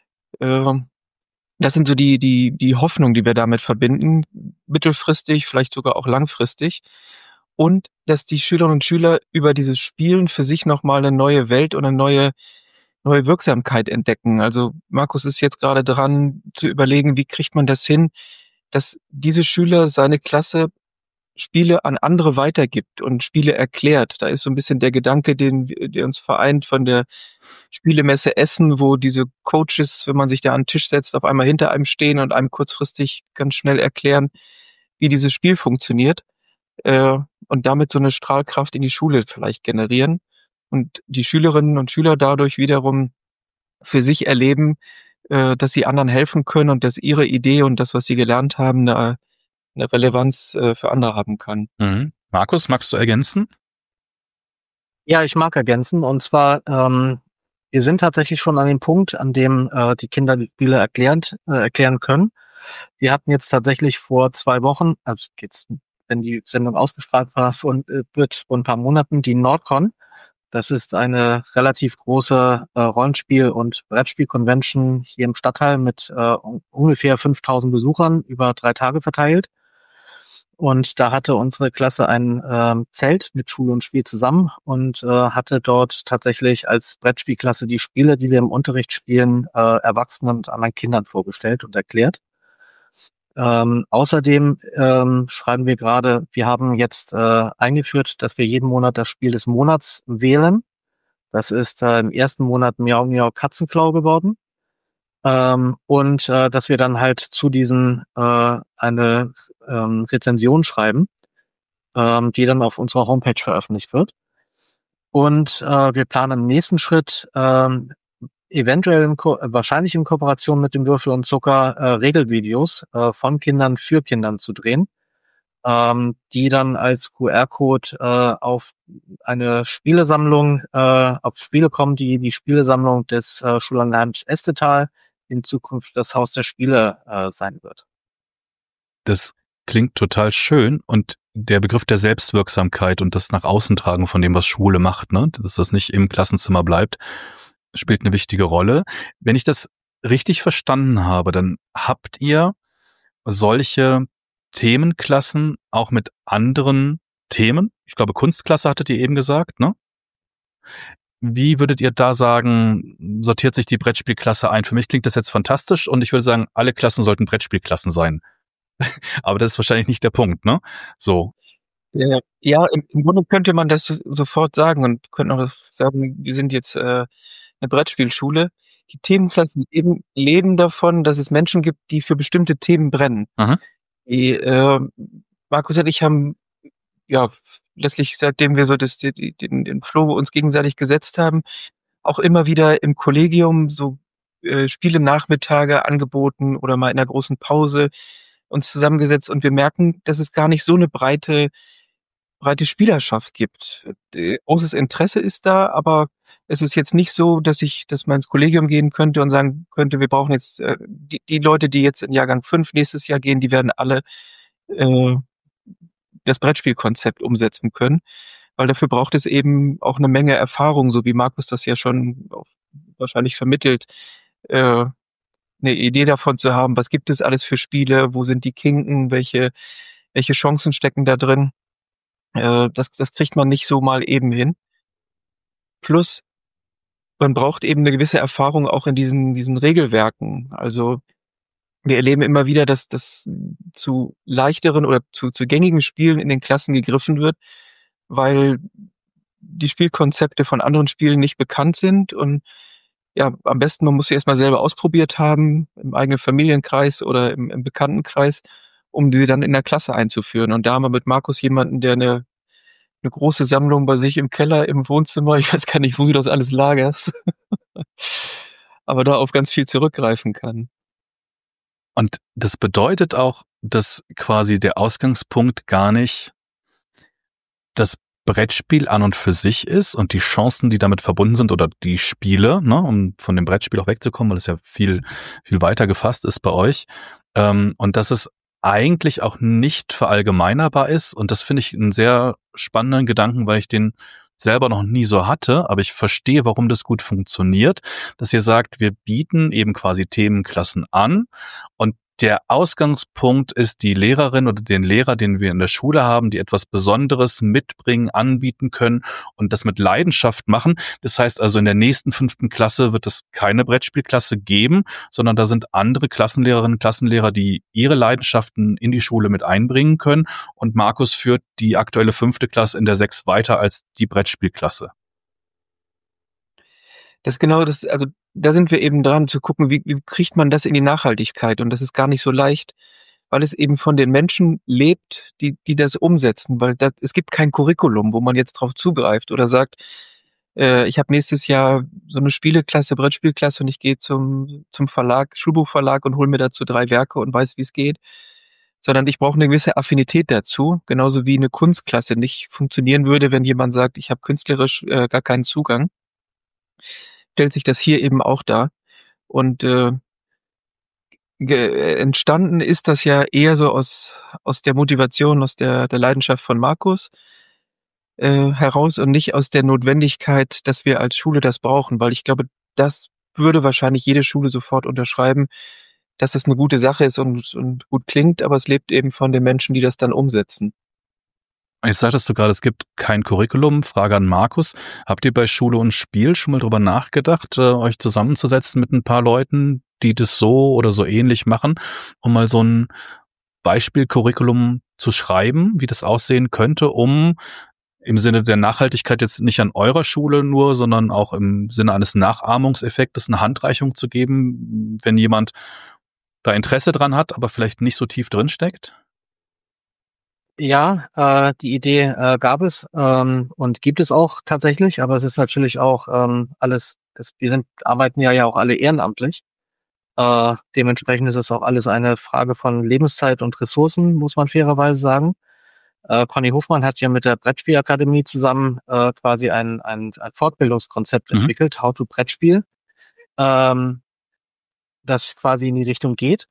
Das sind so die Hoffnungen, die wir damit verbinden, mittelfristig, vielleicht sogar auch langfristig. Und dass die Schülerinnen und Schüler über dieses Spielen für sich nochmal eine neue Welt und eine neue Wirksamkeit entdecken. Also Markus ist jetzt gerade dran zu überlegen, wie kriegt man das hin, dass diese Schüler, seine Klasse, Spiele an andere weitergibt und Spiele erklärt. Da ist so ein bisschen der Gedanke, der uns vereint von der Spielemesse Essen, wo diese Coaches, wenn man sich da an den Tisch setzt, auf einmal hinter einem stehen und einem kurzfristig ganz schnell erklären, wie dieses Spiel funktioniert, und damit so eine Strahlkraft in die Schule vielleicht generieren und die Schülerinnen und Schüler dadurch wiederum für sich erleben, dass sie anderen helfen können und dass ihre Idee und das, was sie gelernt haben, eine Relevanz für andere haben kann. Markus, magst du ergänzen? Ja, ich mag ergänzen. Und zwar, wir sind tatsächlich schon an dem Punkt, an dem die Kinder die Spiele erklären können. Wir hatten jetzt tatsächlich vor 2 Wochen, also jetzt, wenn die Sendung ausgestrahlt wird, vor ein paar Monaten, die Nordcon. Das ist eine relativ große Rollenspiel- und Brettspiel-Convention hier im Stadtteil mit ungefähr 5.000 Besuchern über 3 Tage verteilt. Und da hatte unsere Klasse ein Zelt mit Schule und Spiel zusammen und hatte dort tatsächlich als Brettspielklasse die Spiele, die wir im Unterricht spielen, Erwachsenen und anderen Kindern vorgestellt und erklärt. Außerdem schreiben wir gerade, wir haben jetzt eingeführt, dass wir jeden Monat das Spiel des Monats wählen. Das ist im ersten Monat Miau Miau Katzenklau geworden. Und dass wir dann halt zu diesen eine Rezension schreiben, die dann auf unserer Homepage veröffentlicht wird. Und wir planen im nächsten Schritt eventuell wahrscheinlich in Kooperation mit dem Würfel und Zucker Regelvideos von Kindern für Kindern zu drehen, die dann als QR-Code auf eine Spielesammlung, auf Spiele kommen, die Spielesammlung des Schullandheims Estetal in Zukunft das Haus der Spiele sein wird. Das klingt total schön und der Begriff der Selbstwirksamkeit und das nach außen tragen von dem, was Schule macht, ne, dass das nicht im Klassenzimmer bleibt, spielt eine wichtige Rolle. Wenn ich das richtig verstanden habe, dann habt ihr solche Themenklassen auch mit anderen Themen. Ich glaube, Kunstklasse hattet ihr eben gesagt, ne? Wie würdet ihr da sagen, sortiert sich die Brettspielklasse ein? Für mich klingt das jetzt fantastisch und ich würde sagen, alle Klassen sollten Brettspielklassen sein. Aber das ist wahrscheinlich nicht der Punkt, ne? So. Ja, im Grunde könnte man das sofort sagen und könnte auch sagen, wir sind jetzt eine Brettspielschule. Die Themenklassen leben davon, dass es Menschen gibt, die für bestimmte Themen brennen. Aha. Markus und ich haben ja letztlich, seitdem wir so den Flow uns gegenseitig gesetzt haben, auch immer wieder im Kollegium so Spiele-Nachmittage angeboten oder mal in einer großen Pause uns zusammengesetzt und wir merken, dass es gar nicht so eine breite Spielerschaft gibt. Großes Interesse ist da, aber es ist jetzt nicht so, dass man ins Kollegium gehen könnte und sagen könnte, wir brauchen jetzt die Leute, die jetzt in Jahrgang 5 nächstes Jahr gehen, die werden alle das Brettspielkonzept umsetzen können, weil dafür braucht es eben auch eine Menge Erfahrung, so wie Markus das ja schon auch wahrscheinlich vermittelt, eine Idee davon zu haben, was gibt es alles für Spiele, wo sind die Kinken, welche Chancen stecken da drin. Das kriegt man nicht so mal eben hin. Plus, man braucht eben eine gewisse Erfahrung auch in diesen Regelwerken. Also wir erleben immer wieder, dass das zu leichteren oder zu gängigen Spielen in den Klassen gegriffen wird, weil die Spielkonzepte von anderen Spielen nicht bekannt sind und ja, am besten, man muss sie erstmal selber ausprobiert haben, im eigenen Familienkreis oder im Bekanntenkreis, um sie dann in der Klasse einzuführen. Und da haben wir mit Markus jemanden, der eine große Sammlung bei sich im Keller, im Wohnzimmer, ich weiß gar nicht, wo du das alles lagerst, aber da auf ganz viel zurückgreifen kann. Und das bedeutet auch, dass quasi der Ausgangspunkt gar nicht das Brettspiel an und für sich ist und die Chancen, die damit verbunden sind oder die Spiele, ne, um von dem Brettspiel auch wegzukommen, weil es ja viel, viel weiter gefasst ist bei euch. Und dass es eigentlich auch nicht verallgemeinerbar ist. Und das finde ich einen sehr spannenden Gedanken, weil ich den selber noch nie so hatte, aber ich verstehe, warum das gut funktioniert, dass ihr sagt, wir bieten eben quasi Themenklassen an und der Ausgangspunkt ist die Lehrerin oder den Lehrer, den wir in der Schule haben, die etwas Besonderes mitbringen, anbieten können und das mit Leidenschaft machen. Das heißt also, in der nächsten 5. Klasse wird es keine Brettspielklasse geben, sondern da sind andere Klassenlehrerinnen, Klassenlehrer, die ihre Leidenschaften in die Schule mit einbringen können. Und Markus führt die aktuelle 5. Klasse in der 6 weiter als die Brettspielklasse. Das ist genau das, also da sind wir eben dran zu gucken, wie kriegt man das in die Nachhaltigkeit? Und das ist gar nicht so leicht, weil es eben von den Menschen lebt, die das umsetzen, weil es gibt kein Curriculum, wo man jetzt drauf zugreift oder sagt, ich habe nächstes Jahr so eine Spieleklasse, Brettspielklasse und ich gehe zum Verlag, Schulbuchverlag und hole mir dazu 3 Werke und weiß, wie es geht. sondern ich brauche eine gewisse Affinität dazu, genauso wie eine Kunstklasse nicht funktionieren würde, wenn jemand sagt, ich habe künstlerisch gar keinen Zugang. Stellt sich das hier eben auch dar. Und entstanden ist das ja eher so aus der Motivation, aus der Leidenschaft von Markus heraus und nicht aus der Notwendigkeit, dass wir als Schule das brauchen, weil ich glaube, das würde wahrscheinlich jede Schule sofort unterschreiben, dass es eine gute Sache ist und gut klingt, aber es lebt eben von den Menschen, die das dann umsetzen. Jetzt sagtest du gerade, es gibt kein Curriculum. Frage an Markus. Habt ihr bei Schule und Spiel schon mal drüber nachgedacht, euch zusammenzusetzen mit ein paar Leuten, die das so oder so ähnlich machen, um mal so ein Beispiel-Curriculum zu schreiben, wie das aussehen könnte, um im Sinne der Nachhaltigkeit jetzt nicht an eurer Schule nur, sondern auch im Sinne eines Nachahmungseffektes eine Handreichung zu geben, wenn jemand da Interesse dran hat, aber vielleicht nicht so tief drin steckt? Ja, die Idee gab es und gibt es auch tatsächlich, aber es ist natürlich auch arbeiten ja auch alle ehrenamtlich. Dementsprechend ist es auch alles eine Frage von Lebenszeit und Ressourcen, muss man fairerweise sagen. Conny Hofmann hat ja mit der Brettspielakademie zusammen quasi ein Fortbildungskonzept entwickelt, How to Brettspiel, das quasi in die Richtung geht.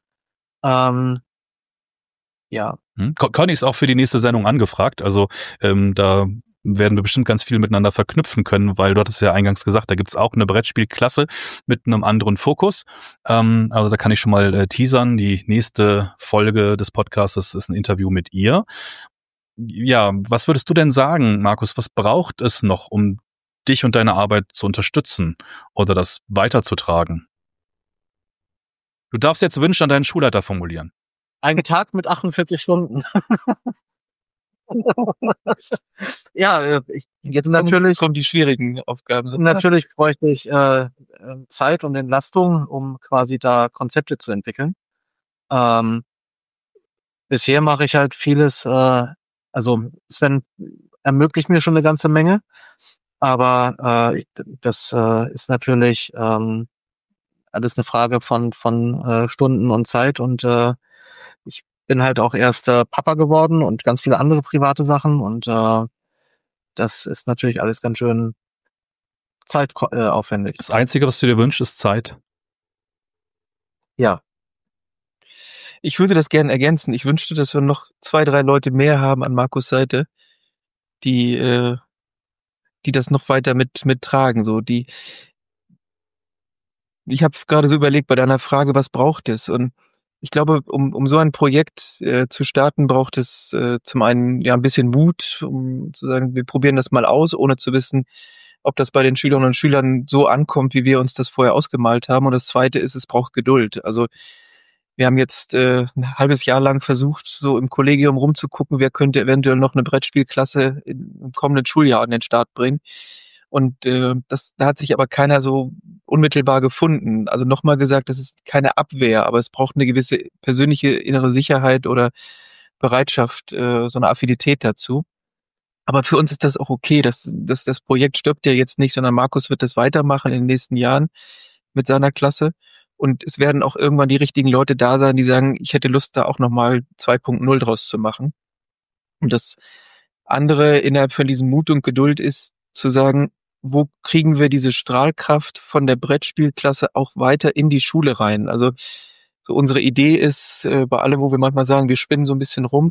Ja. Conny ist auch für die nächste Sendung angefragt, also da werden wir bestimmt ganz viel miteinander verknüpfen können, weil du hattest ja eingangs gesagt, da gibt's auch eine Brettspielklasse mit einem anderen Fokus. Also da kann ich schon mal teasern. Die nächste Folge des Podcasts ist ein Interview mit ihr. Ja, was würdest du denn sagen, Markus? Was braucht es noch, um dich und deine Arbeit zu unterstützen oder das weiterzutragen? Du darfst jetzt Wünsche an deinen Schulleiter formulieren. Einen Tag mit 48 Stunden. Ja, jetzt natürlich kommen die schwierigen Aufgaben. Natürlich bräuchte ich Zeit und Entlastung, um quasi da Konzepte zu entwickeln. Bisher mache ich halt vieles, also Sven ermöglicht mir schon eine ganze Menge, aber das ist natürlich alles eine Frage von Stunden und Zeit und ich bin halt auch erst Papa geworden und ganz viele andere private Sachen und das ist natürlich alles ganz schön zeitaufwendig. Das Einzige, was du dir wünschst, ist Zeit. Ja. Ich würde das gerne ergänzen. Ich wünschte, dass wir noch 2, 3 Leute mehr haben an Markus Seite, die das noch weiter mittragen. So, ich habe gerade so überlegt bei deiner Frage, was braucht es? Und ich glaube, um so ein Projekt zu starten, braucht es zum einen ja ein bisschen Mut, um zu sagen, wir probieren das mal aus, ohne zu wissen, ob das bei den Schülerinnen und Schülern so ankommt, wie wir uns das vorher ausgemalt haben. Und das Zweite ist, es braucht Geduld. Also wir haben jetzt ein halbes Jahr lang versucht, so im Kollegium rumzugucken, wer könnte eventuell noch eine Brettspielklasse im kommenden Schuljahr an den Start bringen. Und da hat sich aber keiner so unmittelbar gefunden. Also nochmal gesagt, das ist keine Abwehr, aber es braucht eine gewisse persönliche innere Sicherheit oder Bereitschaft, so eine Affinität dazu. Aber für uns ist das auch okay. Das Projekt stirbt ja jetzt nicht, sondern Markus wird das weitermachen in den nächsten Jahren mit seiner Klasse. Und es werden auch irgendwann die richtigen Leute da sein, die sagen, ich hätte Lust, da auch nochmal 2.0 draus zu machen. Und das andere innerhalb von diesem Mut und Geduld ist zu sagen, wo kriegen wir diese Strahlkraft von der Brettspielklasse auch weiter in die Schule rein? Also so unsere Idee ist, bei allem, wo wir manchmal sagen, wir spinnen so ein bisschen rum,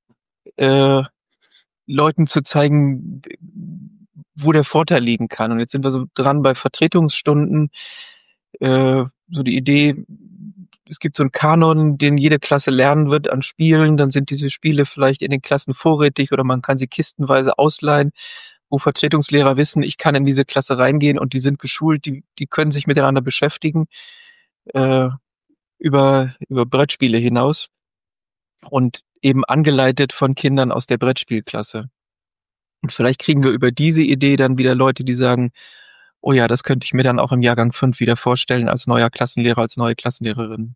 Leuten zu zeigen, wo der Vorteil liegen kann. Und jetzt sind wir so dran bei Vertretungsstunden, so die Idee, es gibt so einen Kanon, den jede Klasse lernen wird an Spielen, dann sind diese Spiele vielleicht in den Klassen vorrätig oder man kann sie kistenweise ausleihen, wo Vertretungslehrer wissen, ich kann in diese Klasse reingehen und die sind geschult, die können sich miteinander beschäftigen, über Brettspiele hinaus und eben angeleitet von Kindern aus der Brettspielklasse. Und vielleicht kriegen wir über diese Idee dann wieder Leute, die sagen, oh ja, das könnte ich mir dann auch im Jahrgang 5 wieder vorstellen als neuer Klassenlehrer, als neue Klassenlehrerin.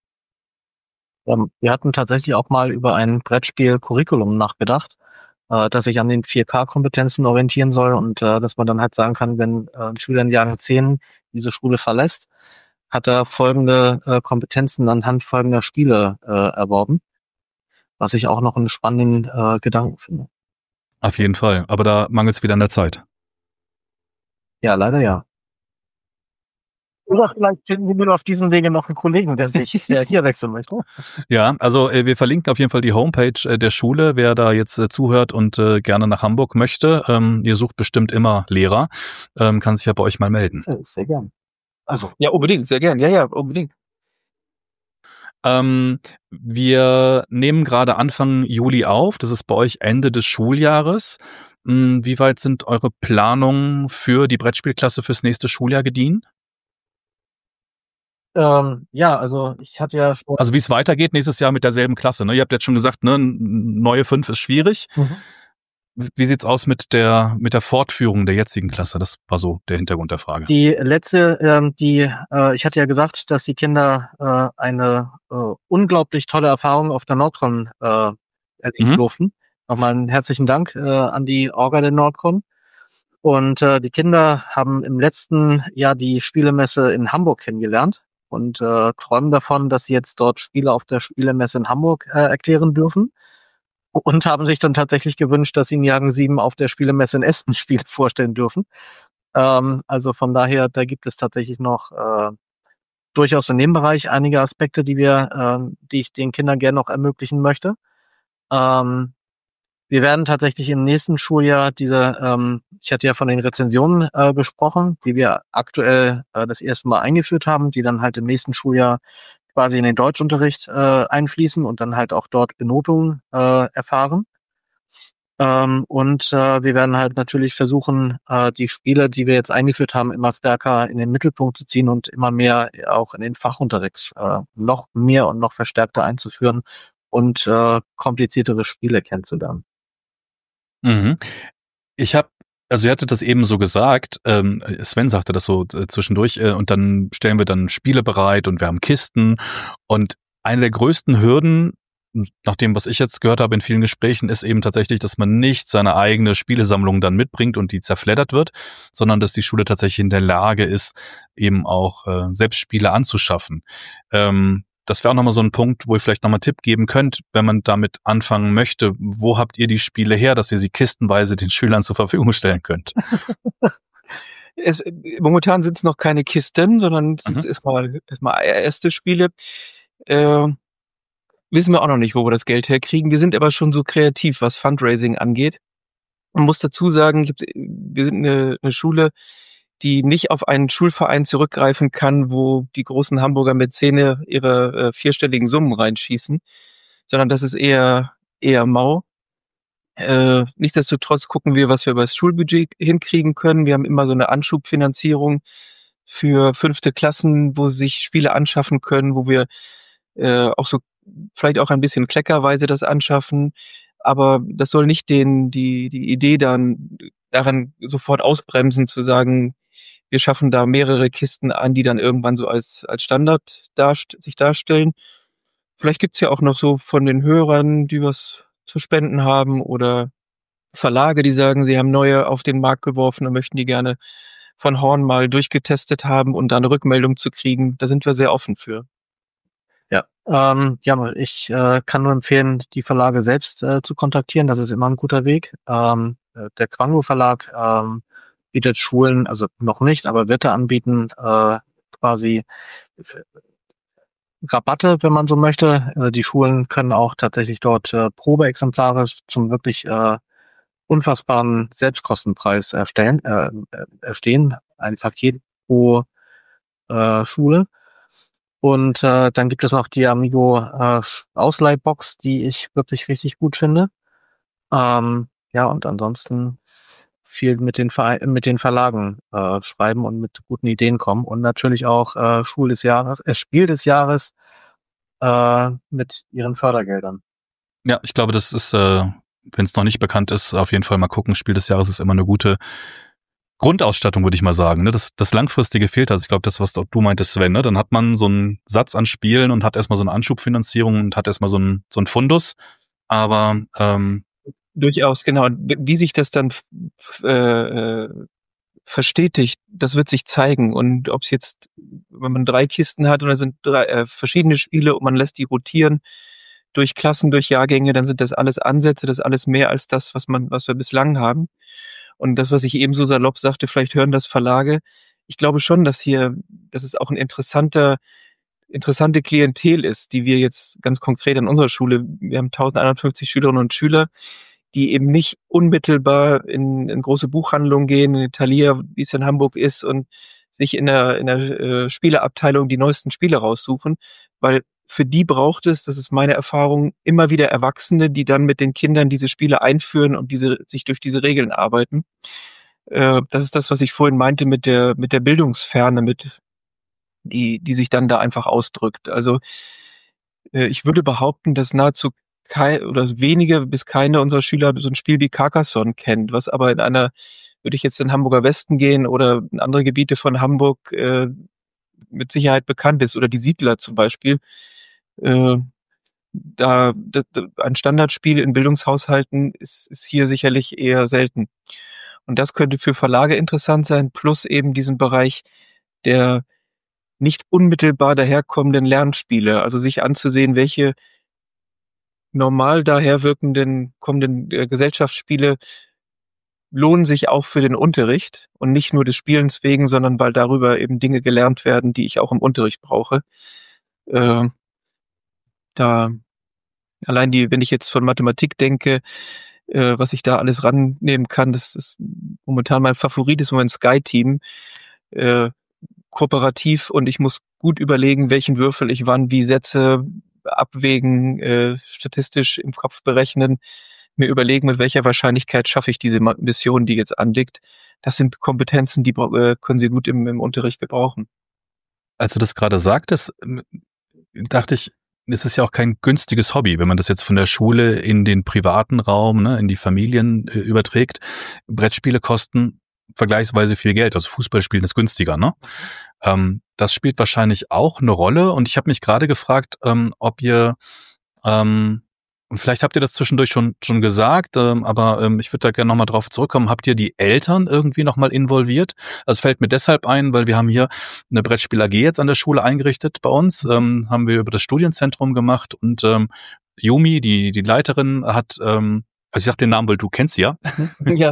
Wir hatten tatsächlich auch mal über ein Brettspiel-Curriculum nachgedacht, das sich an den 4K-Kompetenzen orientieren soll und dass man dann halt sagen kann, wenn ein Schüler in Jahrgang 10 diese Schule verlässt, hat er folgende Kompetenzen anhand folgender Spiele erworben. was ich auch noch einen spannenden Gedanken finde. Auf jeden Fall. Aber da mangelt es wieder an der Zeit. Ja, leider ja. Oder vielleicht finden wir auf diesem Wege noch einen Kollegen, der hier wechseln möchte. Ja, also wir verlinken auf jeden Fall die Homepage der Schule, wer da jetzt zuhört und gerne nach Hamburg möchte. Ihr sucht bestimmt immer Lehrer, kann sich ja bei euch mal melden. Sehr gern. Also Ja, unbedingt, sehr gern. Ja, unbedingt. Wir nehmen gerade Anfang Juli auf. Das ist bei euch Ende des Schuljahres. Wie weit sind eure Planungen für die Brettspielklasse fürs nächste Schuljahr gediehen? ja, also ich hatte ja schon. Also wie es weitergeht nächstes Jahr mit derselben Klasse. Ne? Ihr habt jetzt schon gesagt, ne, neue 5 ist schwierig. Mhm. Wie sieht's aus mit der Fortführung der jetzigen Klasse? Das war so der Hintergrund der Frage. Die letzte, ich hatte ja gesagt, dass die Kinder eine unglaublich tolle Erfahrung auf der Nordcon erleben durften. Nochmal einen herzlichen Dank an die Orga der Nordcon. Und die Kinder haben im letzten Jahr die Spielemesse in Hamburg kennengelernt und träumen davon, dass sie jetzt dort Spiele auf der Spielemesse in Hamburg erklären dürfen. Und haben sich dann tatsächlich gewünscht, dass sie in Jahrgang 7 auf der Spielemesse in Essen Spiele vorstellen dürfen. Also von daher, da gibt es tatsächlich noch durchaus in dem Bereich einige Aspekte, die ich den Kindern gerne noch ermöglichen möchte. Wir werden tatsächlich im nächsten Schuljahr ich hatte ja von den Rezensionen gesprochen, die wir aktuell das erste Mal eingeführt haben, die dann halt im nächsten Schuljahr quasi in den Deutschunterricht einfließen und dann halt auch dort Benotungen erfahren. Und wir werden halt natürlich versuchen, die Spiele, die wir jetzt eingeführt haben, immer stärker in den Mittelpunkt zu ziehen und immer mehr auch in den Fachunterricht noch mehr und noch verstärkter einzuführen und kompliziertere Spiele kennenzulernen. Mhm. Ihr hattet das eben so gesagt, Sven sagte das so zwischendurch, und dann stellen wir dann Spiele bereit und wir haben Kisten. Und eine der größten Hürden, nach dem, was ich jetzt gehört habe in vielen Gesprächen, ist eben tatsächlich, dass man nicht seine eigene Spielesammlung dann mitbringt und die zerfleddert wird, sondern dass die Schule tatsächlich in der Lage ist, eben auch selbst Spiele anzuschaffen. Das wäre auch nochmal so ein Punkt, wo ihr vielleicht nochmal einen Tipp geben könnt, wenn man damit anfangen möchte. Wo habt ihr die Spiele her, dass ihr sie kistenweise den Schülern zur Verfügung stellen könnt? Momentan sind es noch keine Kisten, sondern sind es erstmal erste Spiele. Wissen wir auch noch nicht, wo wir das Geld herkriegen. Wir sind aber schon so kreativ, was Fundraising angeht. Man muss dazu sagen, wir sind eine Schule, die nicht auf einen Schulverein zurückgreifen kann, wo die großen Hamburger Mäzene ihre vierstelligen Summen reinschießen, sondern das ist eher mau. Nichtsdestotrotz gucken wir, was wir über das Schulbudget hinkriegen können. Wir haben immer so eine Anschubfinanzierung für 5. Klassen, wo sie sich Spiele anschaffen können, wo wir auch so vielleicht auch ein bisschen kleckerweise das anschaffen. Aber das soll nicht die Idee dann daran sofort ausbremsen, zu sagen, wir schaffen da mehrere Kisten an, die dann irgendwann so als Standard sich darstellen. Vielleicht gibt's ja auch noch so von den Hörern, die was zu spenden haben oder Verlage, die sagen, sie haben neue auf den Markt geworfen und möchten die gerne von Horn mal durchgetestet haben und da eine Rückmeldung zu kriegen. Da sind wir sehr offen für. Ja, ich kann nur empfehlen, die Verlage selbst zu kontaktieren. Das ist immer ein guter Weg. Der Quango Verlag bietet Schulen, also noch nicht, aber wird er anbieten, quasi Rabatte, wenn man so möchte. Die Schulen können auch tatsächlich dort Probeexemplare zum wirklich unfassbaren Selbstkostenpreis erstehen. Ein Paket pro Schule. Und dann gibt es noch die Amigo Ausleihbox, die ich wirklich richtig gut finde. Ja, und ansonsten viel mit den Verlagen schreiben und mit guten Ideen kommen. Und natürlich auch Spiel des Jahres mit ihren Fördergeldern. Ja, ich glaube, das ist, wenn es noch nicht bekannt ist, auf jeden Fall mal gucken. Spiel des Jahres ist immer eine gute Grundausstattung, würde ich mal sagen. Ne? Das Langfristige fehlt. Also ich glaube, das, was du meintest, Sven, ne? Dann hat man so einen Satz an Spielen und hat erstmal so eine Anschubfinanzierung und hat erstmal so einen Fundus. Aber durchaus, genau. Wie sich das dann verstetigt, das wird sich zeigen. Und ob es jetzt, wenn man 3 Kisten hat und da sind 3 verschiedene Spiele und man lässt die rotieren, durch Klassen, durch Jahrgänge, dann sind das alles Ansätze, das ist alles mehr als das, was wir bislang haben. Und das, was ich eben so salopp sagte, vielleicht hören das Verlage. Ich glaube schon, dass es auch ein interessante Klientel ist, die wir jetzt ganz konkret an unserer Schule, wir haben 1150 Schülerinnen und Schüler, die eben nicht unmittelbar in große Buchhandlungen gehen, in Thalia, wie es in Hamburg ist, und sich in der Spieleabteilung die neuesten Spiele raussuchen, weil für die braucht es, das ist meine Erfahrung, immer wieder Erwachsene, die dann mit den Kindern diese Spiele einführen und sich durch diese Regeln arbeiten. Das ist das, was ich vorhin meinte mit der Bildungsferne, die sich dann da einfach ausdrückt. Also ich würde behaupten, dass nahezu wenige bis keine unserer Schüler so ein Spiel wie Carcassonne kennt, was aber würde ich jetzt in Hamburger Westen gehen oder in andere Gebiete von Hamburg mit Sicherheit bekannt ist, oder die Siedler zum Beispiel. Ein Standardspiel in Bildungshaushalten ist hier sicherlich eher selten. Und das könnte für Verlage interessant sein, plus eben diesen Bereich der nicht unmittelbar daherkommenden Lernspiele, also sich anzusehen, welche normal kommenden Gesellschaftsspiele lohnen sich auch für den Unterricht und nicht nur des Spielens wegen, sondern weil darüber eben Dinge gelernt werden, die ich auch im Unterricht brauche. Wenn ich jetzt von Mathematik denke, was ich da alles rannehmen kann, das ist momentan mein Favorit, ist im Moment Sky-Team, kooperativ, und ich muss gut überlegen, welchen Würfel ich wann wie setze, abwägen, statistisch im Kopf berechnen, mir überlegen, mit welcher Wahrscheinlichkeit schaffe ich diese Mission, die jetzt anliegt. Das sind Kompetenzen, die können Sie gut im Unterricht gebrauchen. Als du das gerade sagtest, dachte ich, es ist ja auch kein günstiges Hobby, wenn man das jetzt von der Schule in den privaten Raum, ne, in die Familien überträgt. Brettspiele kosten vergleichsweise viel Geld, also Fußballspielen ist günstiger, ne? Das spielt wahrscheinlich auch eine Rolle, und ich habe mich gerade gefragt, ob ihr und vielleicht habt ihr das zwischendurch schon gesagt, aber ich würde da gerne nochmal drauf zurückkommen. Habt ihr die Eltern irgendwie nochmal involviert? Also es fällt mir deshalb ein, weil wir haben hier eine Brettspiel AG jetzt an der Schule eingerichtet bei uns, haben wir über das Studienzentrum gemacht, und Yumi, die Leiterin, hat, also ich sag den Namen, weil du kennst sie ja. Ja.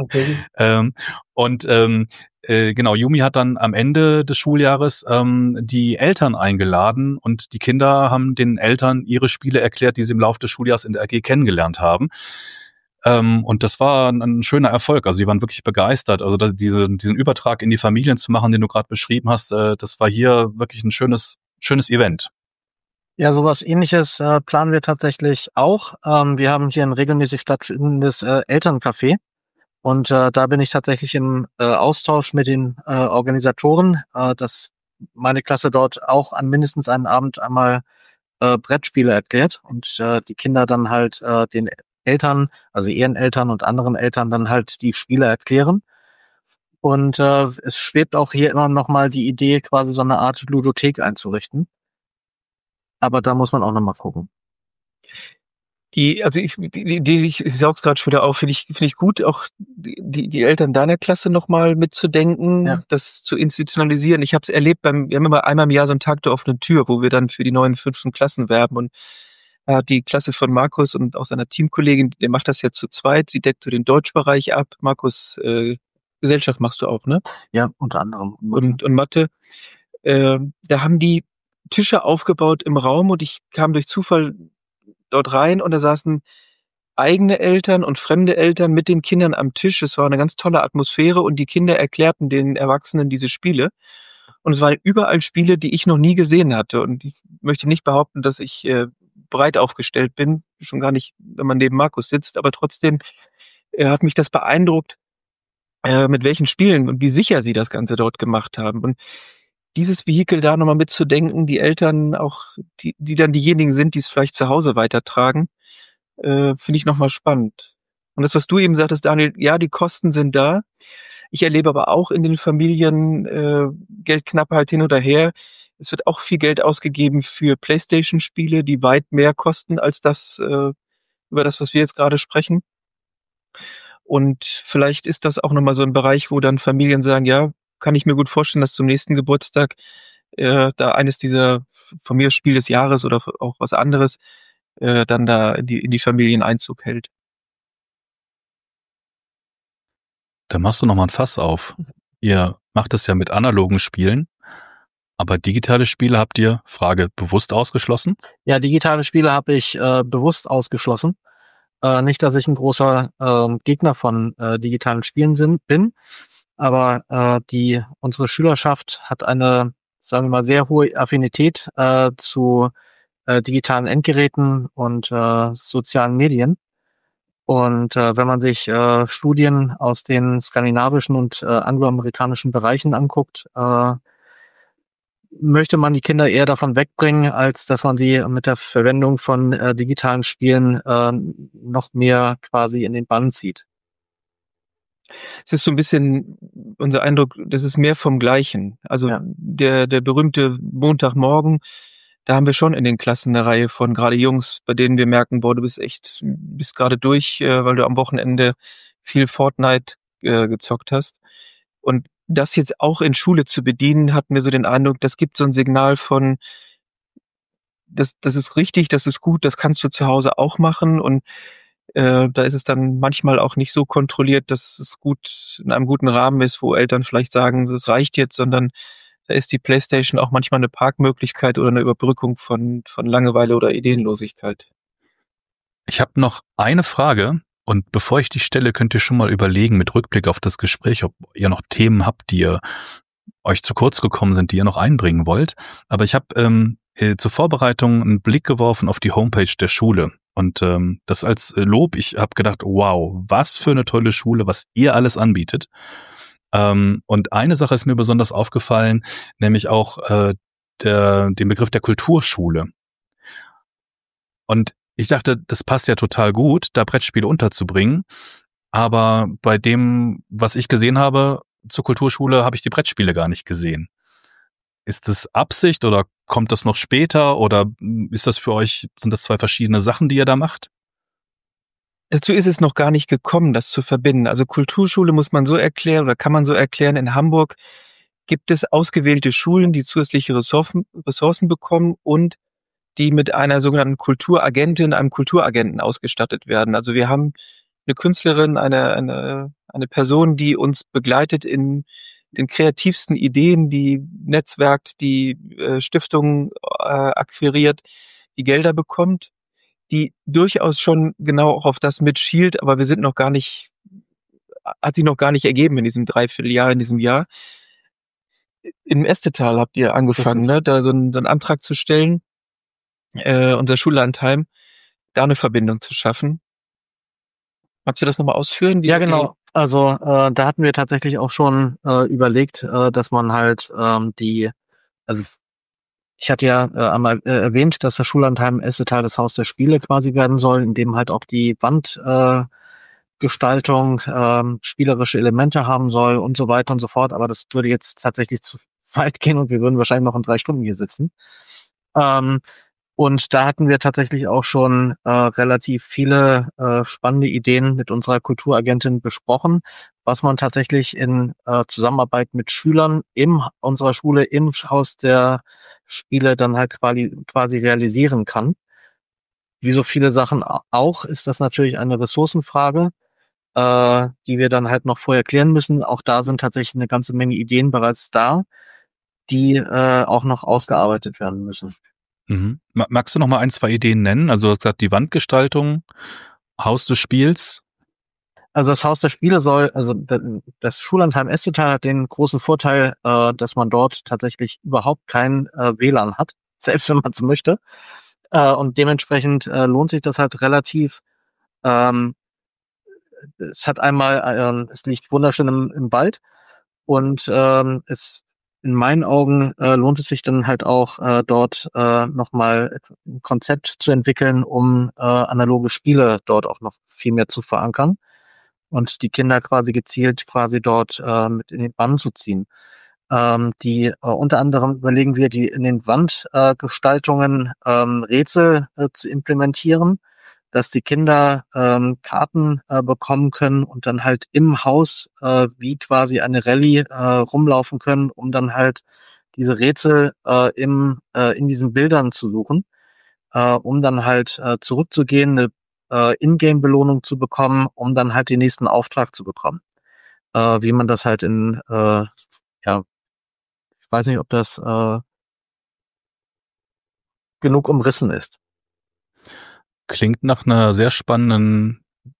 Genau, Yumi hat dann am Ende des Schuljahres die Eltern eingeladen, und die Kinder haben den Eltern ihre Spiele erklärt, die sie im Laufe des Schuljahres in der AG kennengelernt haben. Und das war ein schöner Erfolg. Also sie waren wirklich begeistert. Also diesen Übertrag in die Familien zu machen, den du gerade beschrieben hast, das war hier wirklich ein schönes Event. Ja, sowas Ähnliches planen wir tatsächlich auch. Wir haben hier ein regelmäßig stattfindendes Elterncafé. Und da bin ich tatsächlich im Austausch mit den Organisatoren, dass meine Klasse dort auch an mindestens einem Abend einmal Brettspiele erklärt und die Kinder dann halt den Eltern, also ihren Eltern und anderen Eltern dann halt die Spiele erklären. Und es schwebt auch hier immer noch mal die Idee, quasi so eine Art Ludothek einzurichten. Aber da muss man auch noch mal gucken. Ich saug's gerade schon wieder auf, finde ich gut, auch die Eltern deiner Klasse nochmal mitzudenken, ja, das zu institutionalisieren. Ich habe es erlebt, wir haben immer einmal im Jahr so einen Tag der offenen Tür, wo wir dann für die neuen 5. Klassen werben, und die Klasse von Markus und auch seiner Teamkollegin, der macht das ja zu zweit, sie deckt so den Deutschbereich ab. Markus, Gesellschaft machst du auch, ne? Ja, unter anderem. Und Mathe. Da haben die Tische aufgebaut im Raum, und ich kam durch Zufall dort rein, und da saßen eigene Eltern und fremde Eltern mit den Kindern am Tisch. Es war eine ganz tolle Atmosphäre, und die Kinder erklärten den Erwachsenen diese Spiele. Und es waren überall Spiele, die ich noch nie gesehen hatte. Und ich möchte nicht behaupten, dass ich breit aufgestellt bin, schon gar nicht, wenn man neben Markus sitzt, aber trotzdem hat mich das beeindruckt, mit welchen Spielen und wie sicher sie das Ganze dort gemacht haben. Und dieses Vehikel da nochmal mitzudenken, die Eltern auch, die dann diejenigen sind, die es vielleicht zu Hause weitertragen, finde ich nochmal spannend. Und das, was du eben sagtest, Daniel, ja, die Kosten sind da. Ich erlebe aber auch in den Familien Geldknappheit hin oder her. Es wird auch viel Geld ausgegeben für PlayStation-Spiele, die weit mehr kosten als das, über das, was wir jetzt gerade sprechen. Und vielleicht ist das auch nochmal so ein Bereich, wo dann Familien sagen, ja, kann ich mir gut vorstellen, dass zum nächsten Geburtstag da eines dieser von mir Spiel des Jahres oder auch was anderes dann da in die Familien Einzug hält. Da machst du nochmal ein Fass auf. Ihr macht es ja mit analogen Spielen, aber digitale Spiele habt ihr, Frage, bewusst ausgeschlossen? Ja, digitale Spiele habe ich bewusst ausgeschlossen. Nicht, dass ich ein großer Gegner von digitalen Spielen bin, aber unsere Schülerschaft hat eine, sagen wir mal, sehr hohe Affinität zu digitalen Endgeräten und sozialen Medien. Und wenn man sich Studien aus den skandinavischen und angloamerikanischen Bereichen anguckt, möchte man die Kinder eher davon wegbringen, als dass man sie mit der Verwendung von digitalen Spielen noch mehr quasi in den Bann zieht. Es ist so ein bisschen unser Eindruck, das ist mehr vom Gleichen. Also Ja. der berühmte Montagmorgen, da haben wir schon in den Klassen eine Reihe von gerade Jungs, bei denen wir merken, boah, du bist gerade durch, weil du am Wochenende viel Fortnite gezockt hast. Und das jetzt auch in Schule zu bedienen, hatten wir so den Eindruck, das gibt so ein Signal von, das ist richtig, das ist gut, das kannst du zu Hause auch machen. Und da ist es dann manchmal auch nicht so kontrolliert, dass es gut in einem guten Rahmen ist, wo Eltern vielleicht sagen, das reicht jetzt, sondern da ist die PlayStation auch manchmal eine Parkmöglichkeit oder eine Überbrückung von Langeweile oder Ideenlosigkeit. Ich habe noch eine Frage und bevor ich die stelle, könnt ihr schon mal überlegen mit Rückblick auf das Gespräch, ob ihr noch Themen habt, die euch zu kurz gekommen sind, die ihr noch einbringen wollt. Aber ich habe zur Vorbereitung einen Blick geworfen auf die Homepage der Schule und das als Lob. Ich habe gedacht, wow, was für eine tolle Schule, was ihr alles anbietet. Und eine Sache ist mir besonders aufgefallen, nämlich auch den Begriff der Kulturschule. Und ich dachte, das passt ja total gut, da Brettspiele unterzubringen. Aber bei dem, was ich gesehen habe zur Kulturschule, habe ich die Brettspiele gar nicht gesehen. Ist das Absicht oder kommt das noch später oder ist das für euch, sind das zwei verschiedene Sachen, die ihr da macht? Dazu ist es noch gar nicht gekommen, das zu verbinden. Also Kulturschule muss man so erklären oder kann man so erklären, in Hamburg gibt es ausgewählte Schulen, die zusätzliche Ressourcen bekommen und die mit einer sogenannten Kulturagentin, einem Kulturagenten ausgestattet werden. Also wir haben eine Künstlerin, eine Person, die uns begleitet in den kreativsten Ideen, die netzwerkt, die Stiftungen akquiriert, die Gelder bekommt, die durchaus schon genau auch auf das mitschielt, aber wir sind noch gar nicht, hat sich noch gar nicht ergeben in diesem Dreivierteljahr, in diesem Jahr. Im Estetal habt ihr angefangen, ne, da so einen Antrag zu stellen, unser Schullandheim, da eine Verbindung zu schaffen. Magst du das nochmal ausführen? Ja, genau. Also da hatten wir tatsächlich auch schon überlegt, dass man halt also ich hatte ja einmal erwähnt, dass das Schullandheim Estetal das Haus der Spiele quasi werden soll, in dem halt auch die Wandgestaltung spielerische Elemente haben soll und so weiter und so fort. Aber das würde jetzt tatsächlich zu weit gehen und wir würden wahrscheinlich noch in 3 Stunden hier sitzen. Und da hatten wir tatsächlich auch schon relativ viele spannende Ideen mit unserer Kulturagentin besprochen, was man tatsächlich in Zusammenarbeit mit Schülern in unserer Schule im Haus der Spiele dann halt quasi realisieren kann. Wie so viele Sachen auch, ist das natürlich eine Ressourcenfrage, die wir dann halt noch vorher klären müssen. Auch da sind tatsächlich eine ganze Menge Ideen bereits da, die auch noch ausgearbeitet werden müssen. Mhm. Magst du noch mal 1, 2 Ideen nennen? Also du hast gesagt, die Wandgestaltung, Haus des Spiels. Also das Haus der Spiele das Schullandheim Estetal hat den großen Vorteil, dass man dort tatsächlich überhaupt kein WLAN hat, selbst wenn man es möchte. Und dementsprechend lohnt sich das halt relativ. Es hat einmal, es liegt wunderschön im Wald und in meinen Augen lohnt es sich dann halt auch dort nochmal ein Konzept zu entwickeln, um analoge Spiele dort auch noch viel mehr zu verankern und die Kinder quasi gezielt dort mit in den Bann zu ziehen. Unter anderem überlegen wir, die in den Wandgestaltungen Rätsel zu implementieren, dass die Kinder Karten bekommen können und dann halt im Haus wie quasi eine Rallye rumlaufen können, um dann halt diese Rätsel in diesen Bildern zu suchen. um dann halt zurückzugehen, eine Ingame-Belohnung zu bekommen, um dann halt den nächsten Auftrag zu bekommen. Wie man das halt ich weiß nicht, ob das genug umrissen ist. Klingt nach einer sehr spannenden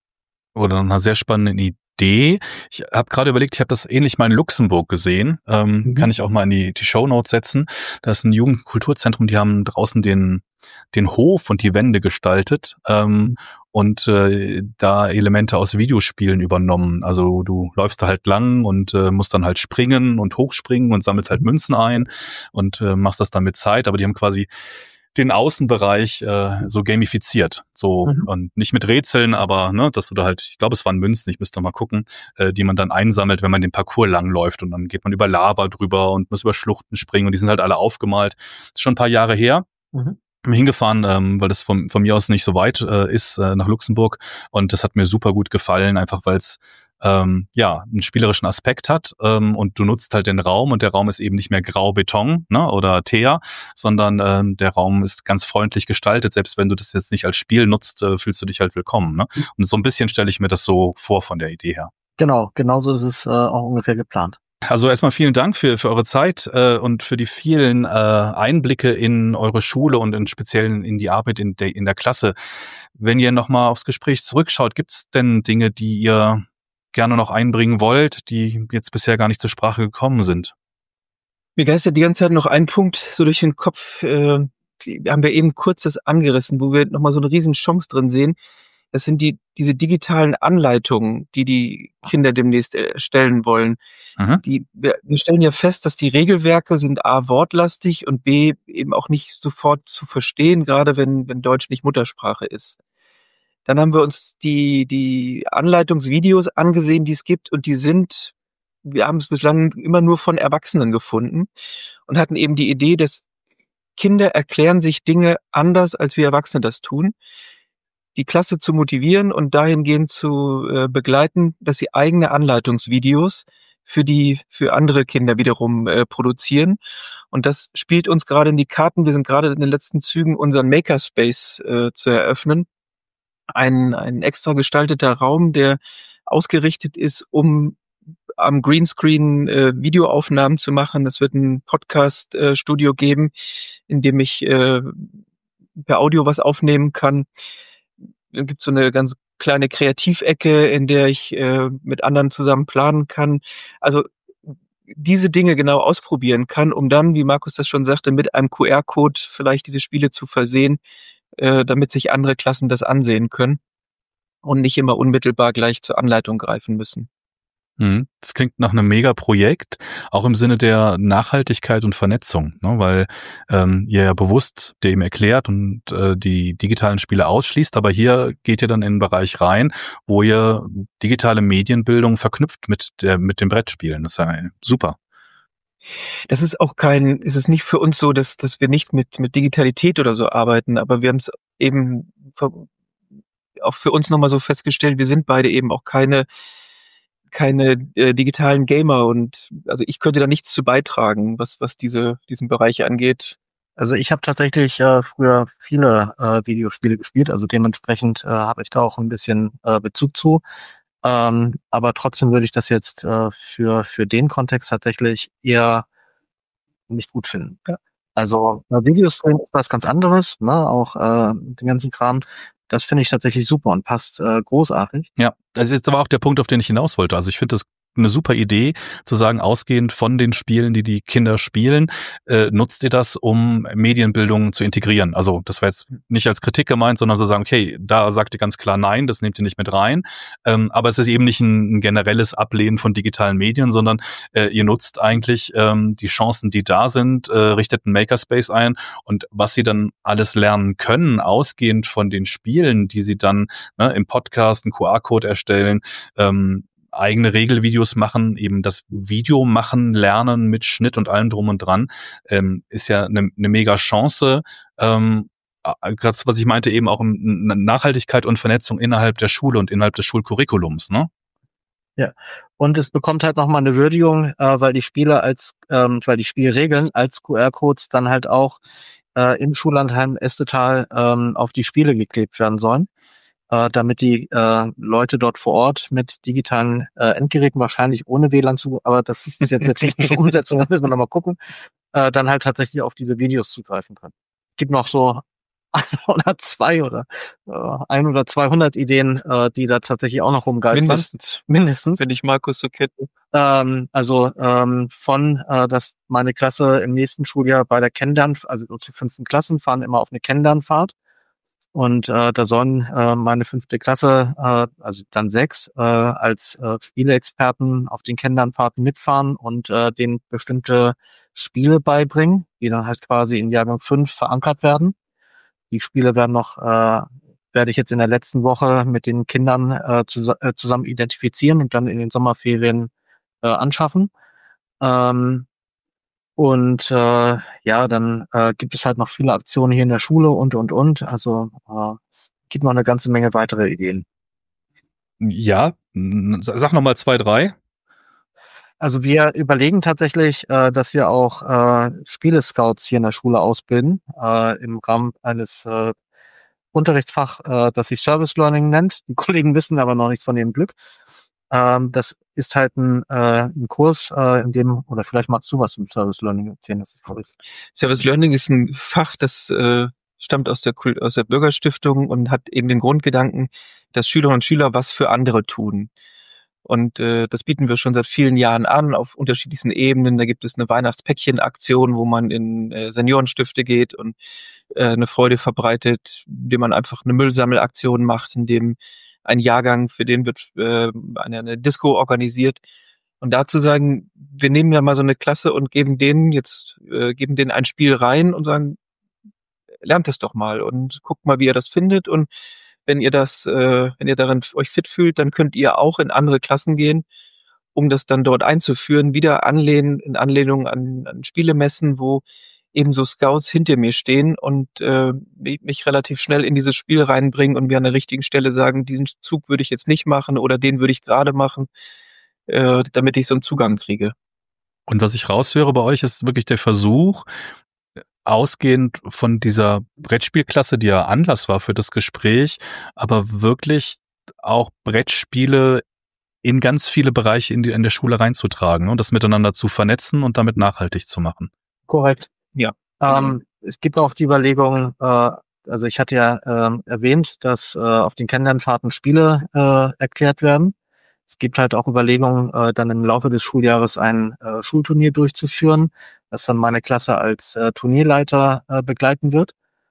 Idee. Ich habe gerade überlegt, ich habe das ähnlich mal in Luxemburg gesehen. Kann ich auch mal in die Shownotes setzen. Da ist ein Jugendkulturzentrum, die haben draußen den Hof und die Wände gestaltet und da Elemente aus Videospielen übernommen. Also du läufst da halt lang und musst dann halt springen und hochspringen und sammelst halt Münzen ein und machst das dann mit Zeit. Aber die haben quasi den Außenbereich so gamifiziert. So und nicht mit Rätseln, aber dass du da halt, ich glaube, es waren Münzen, ich müsste noch mal gucken, die man dann einsammelt, wenn man den Parcours langläuft und dann geht man über Lava drüber und muss über Schluchten springen und die sind halt alle aufgemalt. Das ist schon ein paar Jahre her. Bin hingefahren, weil das von mir aus nicht so weit ist, nach Luxemburg und das hat mir super gut gefallen, einfach weil es einen spielerischen Aspekt hat und du nutzt halt den Raum und der Raum ist eben nicht mehr Grau-Beton oder Teer, sondern der Raum ist ganz freundlich gestaltet. Selbst wenn du das jetzt nicht als Spiel nutzt, fühlst du dich halt willkommen. Ne? Und so ein bisschen stelle ich mir das so vor von der Idee her. Genau, genauso ist es auch ungefähr geplant. Also erstmal vielen Dank für eure Zeit und für die vielen Einblicke in eure Schule und in speziell in die Arbeit in der Klasse. Wenn ihr nochmal aufs Gespräch zurückschaut, gibt es denn Dinge, die ihr gerne noch einbringen wollt, die jetzt bisher gar nicht zur Sprache gekommen sind? Mir geistert die ganze Zeit noch ein Punkt so durch den Kopf, haben wir eben kurz das angerissen, wo wir nochmal so eine riesen Chance drin sehen. Das sind diese digitalen Anleitungen, die Kinder demnächst erstellen wollen. Wir stellen ja fest, dass die Regelwerke sind A, wortlastig und B, eben auch nicht sofort zu verstehen, gerade wenn Deutsch nicht Muttersprache ist. Dann haben wir uns die Anleitungsvideos angesehen, die es gibt und wir haben es bislang immer nur von Erwachsenen gefunden und hatten eben die Idee, dass Kinder erklären sich Dinge anders, als wir Erwachsene das tun. Die Klasse zu motivieren und dahingehend zu begleiten, dass sie eigene Anleitungsvideos für andere Kinder wiederum produzieren. Und das spielt uns gerade in die Karten. Wir sind gerade in den letzten Zügen, unseren Makerspace zu eröffnen. Ein extra gestalteter Raum, der ausgerichtet ist, um am Greenscreen Videoaufnahmen zu machen. Es wird ein Podcast-Studio geben, in dem ich per Audio was aufnehmen kann. Dann gibt's so eine ganz kleine Kreativecke, in der ich mit anderen zusammen planen kann. Also diese Dinge genau ausprobieren kann, um dann, wie Markus das schon sagte, mit einem QR-Code vielleicht diese Spiele zu versehen, damit sich andere Klassen das ansehen können und nicht immer unmittelbar gleich zur Anleitung greifen müssen. Das klingt nach einem Mega-Projekt, auch im Sinne der Nachhaltigkeit und Vernetzung, ne? Weil ihr ja bewusst dem erklärt und die digitalen Spiele ausschließt, aber hier geht ihr dann in einen Bereich rein, wo ihr digitale Medienbildung verknüpft mit dem Brettspielen. Das ist ja super. Das ist auch ist es nicht für uns so, dass wir nicht mit Digitalität oder so arbeiten, aber wir haben es eben auch für uns nochmal so festgestellt, wir sind beide eben auch keine digitalen Gamer und also ich könnte da nichts zu beitragen, was diesen Bereich angeht. Also ich habe tatsächlich früher viele Videospiele gespielt, also dementsprechend habe ich da auch ein bisschen Bezug zu. Aber trotzdem würde ich das jetzt für den Kontext tatsächlich eher nicht gut finden. Ja. Also Videostream ist was ganz anderes, ne? Auch den ganzen Kram. Das finde ich tatsächlich super und passt großartig. Ja, das ist jetzt aber auch der Punkt, auf den ich hinaus wollte. Also ich finde das eine super Idee, zu sagen, ausgehend von den Spielen, die Kinder spielen, nutzt ihr das, um Medienbildung zu integrieren. Also das war jetzt nicht als Kritik gemeint, sondern zu sagen, okay, da sagt ihr ganz klar nein, das nehmt ihr nicht mit rein. Aber es ist eben nicht ein generelles Ablehnen von digitalen Medien, sondern ihr nutzt eigentlich die Chancen, die da sind, richtet einen Makerspace ein und was sie dann alles lernen können, ausgehend von den Spielen, die sie dann im Podcast einen QR-Code erstellen, eigene Regelvideos machen, eben das Video machen, lernen mit Schnitt und allem drum und dran, ist ja eine mega Chance. Gerade was ich meinte, eben auch Nachhaltigkeit und Vernetzung innerhalb der Schule und innerhalb des Schulcurriculums, ne? Ja. Und es bekommt halt nochmal eine Würdigung, weil die Spiele weil die Spielregeln als QR-Codes dann halt auch im Schullandheim Estetal auf die Spiele geklebt werden sollen, damit die Leute dort vor Ort mit digitalen Endgeräten, wahrscheinlich ohne WLAN aber das ist jetzt eine technische Umsetzung, da müssen wir nochmal gucken, dann halt tatsächlich auf diese Videos zugreifen können. Es gibt noch so 1 oder 200 Ideen, die da tatsächlich auch noch rumgeistern. Mindestens. Wenn ich Markus so kenne. Dass meine Klasse im nächsten Schuljahr bei der Kennenlernfahrt, also unsere 5. Klassen fahren immer auf eine Kennenlernfahrt. Und da sollen meine 5. Klasse, also dann 6, als Spieleexperten auf den Kennenlernfahrten mitfahren und denen bestimmte Spiele beibringen, die dann halt quasi in Jahrgang 5 verankert werden. Die Spiele werde ich jetzt in der letzten Woche mit den Kindern zusammen identifizieren und dann in den Sommerferien anschaffen. Dann gibt es halt noch viele Aktionen hier in der Schule und. Also es gibt noch eine ganze Menge weitere Ideen. Ja, sag noch mal 2, 3. Also wir überlegen tatsächlich, dass wir auch Spiele-Scouts hier in der Schule ausbilden, im Rahmen eines Unterrichtsfach, das sich Service Learning nennt. Die Kollegen wissen aber noch nichts von ihrem Glück. Das ist halt ein Kurs, in dem, oder vielleicht magst du was zum Service Learning erzählen, das ist, glaube ich. Service Learning ist ein Fach, das stammt aus der Bürgerstiftung und hat eben den Grundgedanken, dass Schülerinnen und Schüler was für andere tun. Und das bieten wir schon seit vielen Jahren an, auf unterschiedlichsten Ebenen. Da gibt es eine Weihnachtspäckchen-Aktion, wo man in Seniorenstifte geht und eine Freude verbreitet, indem man einfach eine Müllsammelaktion macht, in dem ein Jahrgang, für den wird eine Disco organisiert. Und dazu sagen, wir nehmen ja mal so eine Klasse und geben denen ein Spiel rein und sagen, lernt es doch mal und guckt mal, wie ihr das findet. Und wenn ihr darin euch fit fühlt, dann könnt ihr auch in andere Klassen gehen, um das dann dort einzuführen, wieder in Anlehnung an Spielemessen, wo eben so Scouts hinter mir stehen und mich relativ schnell in dieses Spiel reinbringen und mir an der richtigen Stelle sagen, diesen Zug würde ich jetzt nicht machen oder den würde ich gerade machen, damit ich so einen Zugang kriege. Und was ich raushöre bei euch, ist wirklich der Versuch, ausgehend von dieser Brettspielklasse, die ja Anlass war für das Gespräch, aber wirklich auch Brettspiele in ganz viele Bereiche in der Schule reinzutragen und das miteinander zu vernetzen und damit nachhaltig zu machen. Korrekt. Ja. Es gibt auch die Überlegung, also ich hatte ja erwähnt, dass auf den Kennenlernfahrten Spiele erklärt werden. Es gibt halt auch Überlegungen, dann im Laufe des Schuljahres ein Schulturnier durchzuführen, das dann meine Klasse als Turnierleiter begleiten wird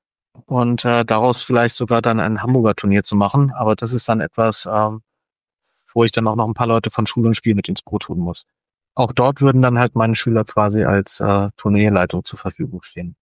und daraus vielleicht sogar dann ein Hamburger Turnier zu machen. Aber das ist dann etwas, wo ich dann auch noch ein paar Leute von Schule und Spiel mit ins Boot holen muss. Auch dort würden dann halt meine Schüler quasi als Turnierleitung zur Verfügung stehen.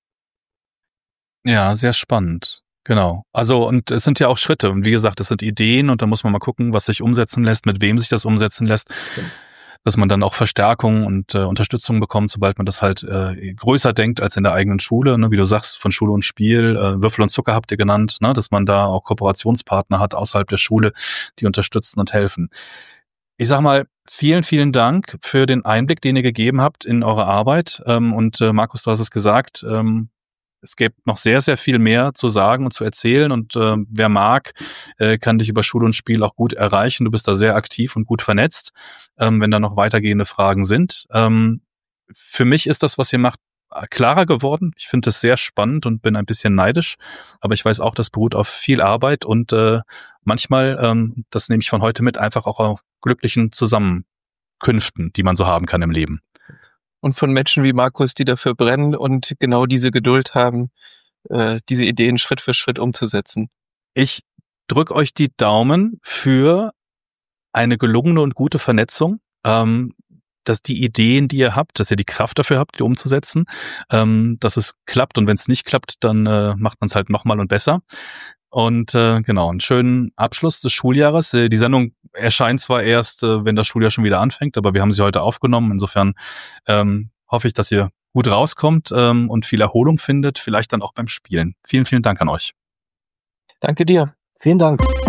Ja, sehr spannend. Genau. Also, und es sind ja auch Schritte. Und wie gesagt, es sind Ideen und da muss man mal gucken, was sich umsetzen lässt, mit wem sich das umsetzen lässt. Ja. Dass man dann auch Verstärkung und Unterstützung bekommt, sobald man das halt größer denkt als in der eigenen Schule. Ne? Wie du sagst, von Schule und Spiel, Würfel und Zucker habt ihr genannt, ne? Dass man da auch Kooperationspartner hat außerhalb der Schule, die unterstützen und helfen. Ich sag mal, vielen, vielen Dank für den Einblick, den ihr gegeben habt in eure Arbeit. Und Markus, du hast es gesagt, es gibt noch sehr, sehr viel mehr zu sagen und zu erzählen und wer mag, kann dich über Schule und Spiel auch gut erreichen. Du bist da sehr aktiv und gut vernetzt, wenn da noch weitergehende Fragen sind. Für mich ist das, was ihr macht, klarer geworden. Ich finde es sehr spannend und bin ein bisschen neidisch, aber ich weiß auch, das beruht auf viel Arbeit und manchmal, das nehme ich von heute mit, einfach auch auf glücklichen Zusammenkünften, die man so haben kann im Leben. Und von Menschen wie Markus, die dafür brennen und genau diese Geduld haben, diese Ideen Schritt für Schritt umzusetzen. Ich drücke euch die Daumen für eine gelungene und gute Vernetzung, dass die Ideen, die ihr habt, dass ihr die Kraft dafür habt, die umzusetzen, dass es klappt und wenn es nicht klappt, dann macht man es halt nochmal und besser. Und genau, einen schönen Abschluss des Schuljahres. Die Sendung erscheint zwar erst, wenn das Schuljahr schon wieder anfängt, aber wir haben sie heute aufgenommen. Insofern hoffe ich, dass ihr gut rauskommt und viel Erholung findet, vielleicht dann auch beim Spielen. Vielen, vielen Dank an euch. Danke dir. Vielen Dank.